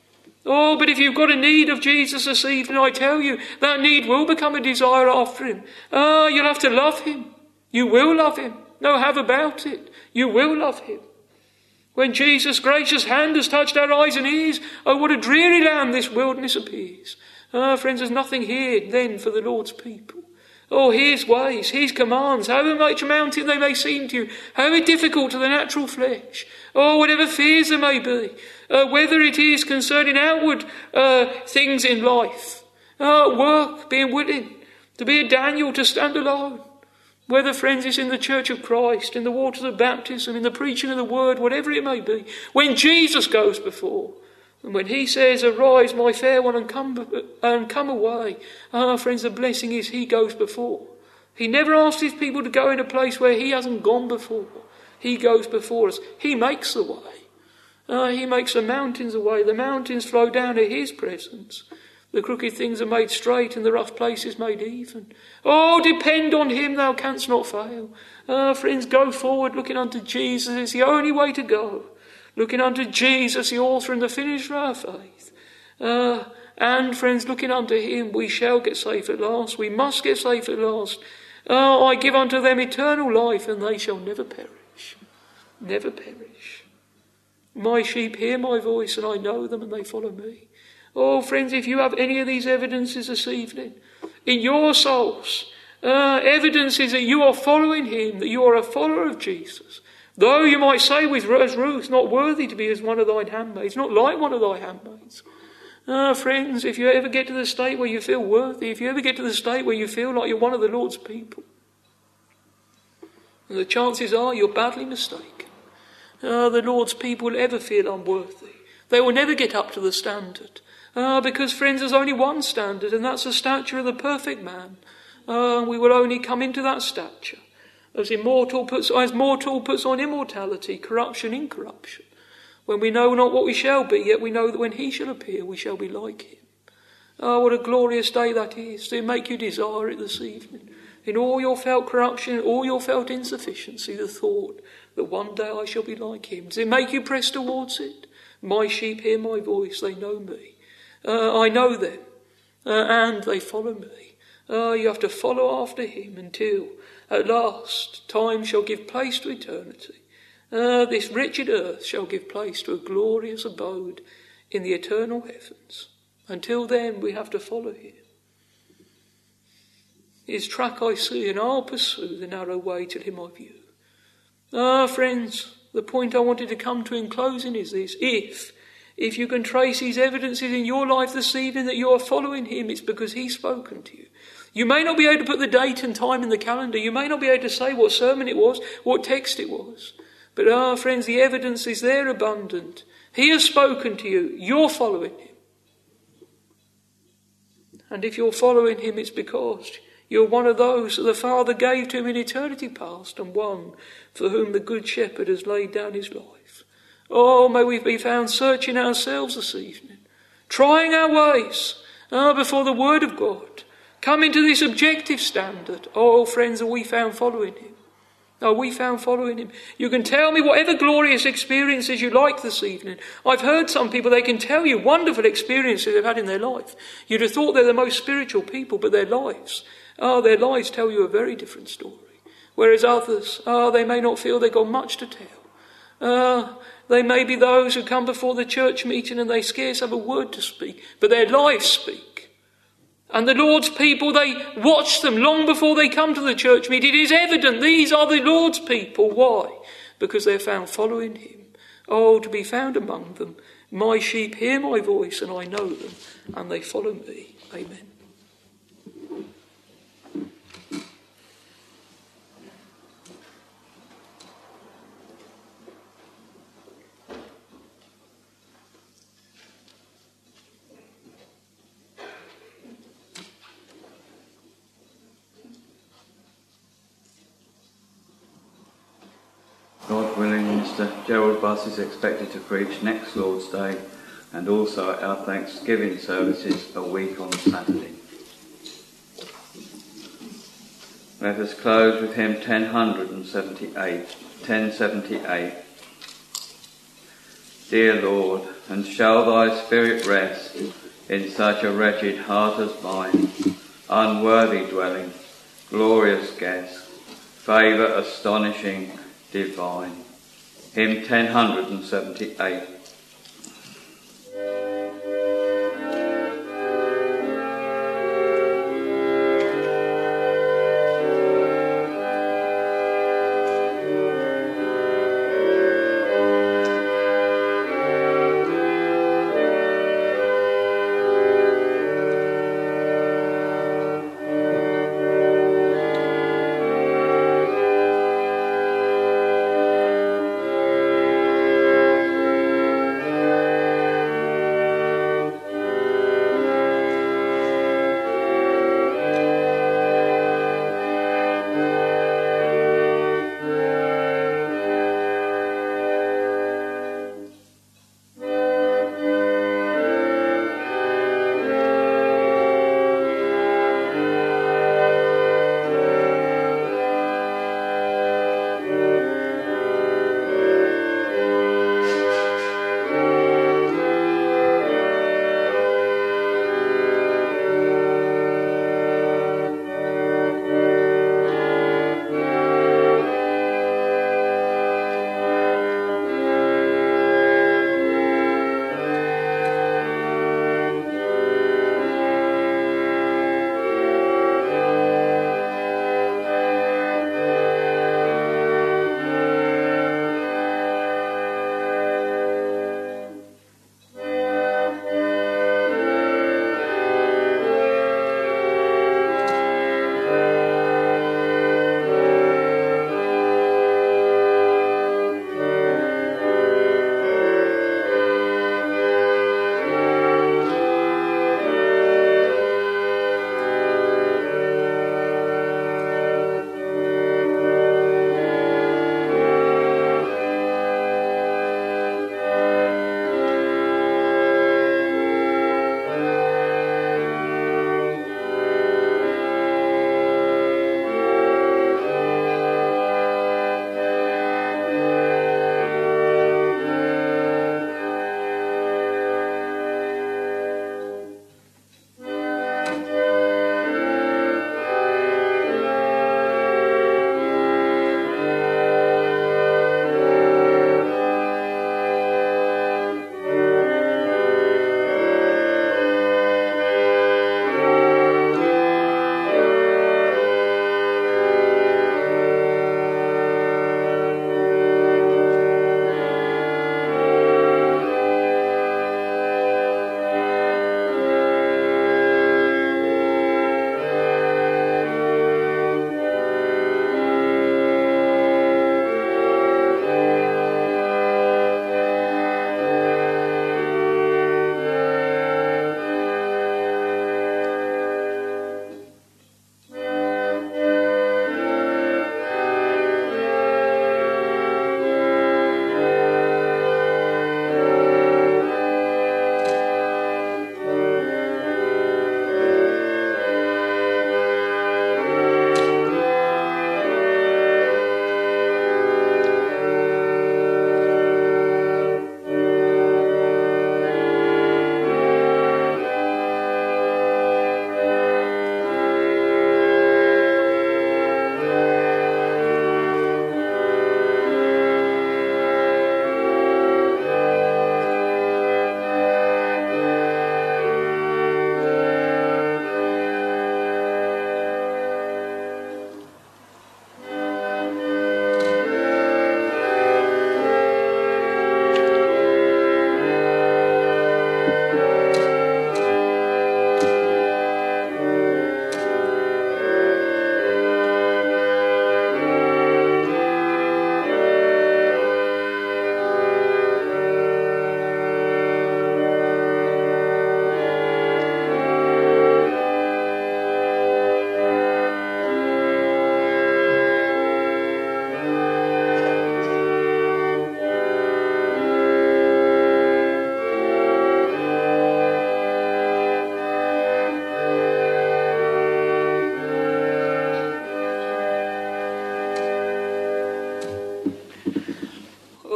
Oh, but if you've got a need of Jesus this evening, I tell you, that need will become a desire after him. You'll have to love him. You will love him. No have about it. You will love him. When Jesus' gracious hand has touched our eyes and ears, oh, what a dreary land this wilderness appears. Friends, there's nothing here then for the Lord's people. Oh, his ways, his commands, however much mountain they may seem to you, however difficult to the natural flesh, oh, whatever fears there may be, whether it is concerning outward things in life, work, being willing to be a Daniel, to stand alone, whether, friends, it's in the church of Christ, in the waters of baptism, in the preaching of the word, whatever it may be, when Jesus goes before, and when he says, arise, my fair one, and come away, friends, the blessing is he goes before. He never asks his people to go in a place where he hasn't gone before. He goes before us. He makes the way. He makes the mountains a way. The mountains flow down to his presence. The crooked things are made straight and the rough places made even. Oh, depend on him, thou canst not fail. Friends, go forward looking unto Jesus. It's the only way to go. Looking unto Jesus, the author and the finisher of our faith. And, friends, looking unto him, we shall get safe at last. We must get safe at last. I give unto them eternal life, and they shall never perish. Never perish. My sheep hear my voice, and I know them, and they follow me. Oh, friends, if you have any of these evidences this evening, in your souls, evidences that you are following him, that you are a follower of Jesus, though you might say with Ruth, not worthy to be as one of thine handmaids, not like one of thy handmaids. Friends, if you ever get to the state where you feel worthy, if you ever get to the state where you feel like you're one of the Lord's people, the chances are you're badly mistaken. The Lord's people will ever feel unworthy. They will never get up to the standard. Because, friends, there's only one standard, and that's the stature of the perfect man. We will only come into that stature as mortal puts on immortality, corruption, incorruption. When we know not what we shall be, yet we know that when he shall appear, we shall be like him. Oh, what a glorious day that is, to make you desire it this evening. In all your felt corruption, all your felt insufficiency, the thought that one day I shall be like him. Does it make you press towards it? My sheep hear my voice, they know me. I know them, and they follow me. You have to follow after him until, at last, time shall give place to eternity. This wretched earth shall give place to a glorious abode in the eternal heavens. Until then, we have to follow him. His track I see, and I'll pursue the narrow way till him I view. Friends, the point I wanted to come to in closing is this. If you can trace these evidences in your life this evening that you are following him, it's because he's spoken to you. You may not be able to put the date and time in the calendar. You may not be able to say what sermon it was, what text it was. But, friends, the evidence is there abundant. He has spoken to you. You're following him. And if you're following him, it's because you're one of those that the Father gave to him in eternity past, and one for whom the Good Shepherd has laid down his life. Oh, may we be found searching ourselves this evening, trying our ways before the Word of God, coming to this objective standard. Oh, friends, are we found following him? Are we found following him? You can tell me whatever glorious experiences you like this evening. I've heard some people, they can tell you wonderful experiences they've had in their life. You'd have thought they're the most spiritual people, but their lives tell you a very different story. Whereas others, they may not feel they've got much to tell. They may be those who come before the church meeting and they scarce have a word to speak, but their lives speak. And the Lord's people, they watch them long before they come to the church meeting. It is evident these are the Lord's people. Why? Because they're found following him. Oh, to be found among them. My sheep hear my voice and I know them and they follow me. Amen. God willing, Mr. Gerald Buss is expected to preach next Lord's Day and also at our Thanksgiving services a week on Saturday. Let us close with hymn 1078. Dear Lord, and shall thy Spirit rest in such a wretched heart as mine, unworthy dwelling, glorious guest, favour astonishing, divine. Hymn 1078.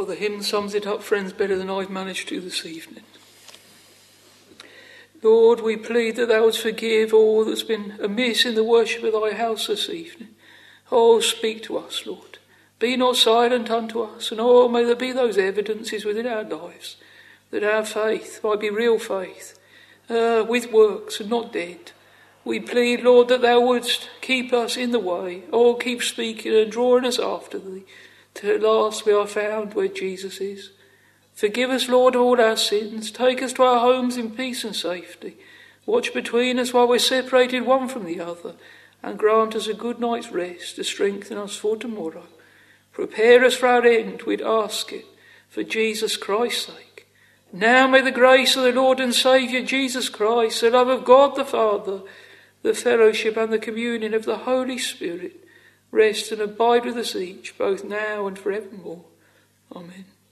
Oh, the hymn sums it up, friends, better than I've managed to this evening. Lord, we plead that thou wouldst forgive all that's been amiss in the worship of thy house this evening. Oh, speak to us, Lord. Be not silent unto us, and oh, may there be those evidences within our lives that our faith might be real faith, with works and not dead. We plead, Lord, that thou wouldst keep us in the way, or keep speaking and drawing us after thee, till at last we are found where Jesus is. Forgive us, Lord, of all our sins. Take us to our homes in peace and safety. Watch between us while we're separated one from the other, and grant us a good night's rest to strengthen us for tomorrow. Prepare us for our end, we'd ask it, for Jesus Christ's sake. Now may the grace of the Lord and Saviour Jesus Christ, the love of God the Father, the fellowship and the communion of the Holy Spirit rest and abide with us each, both now and forevermore. Amen.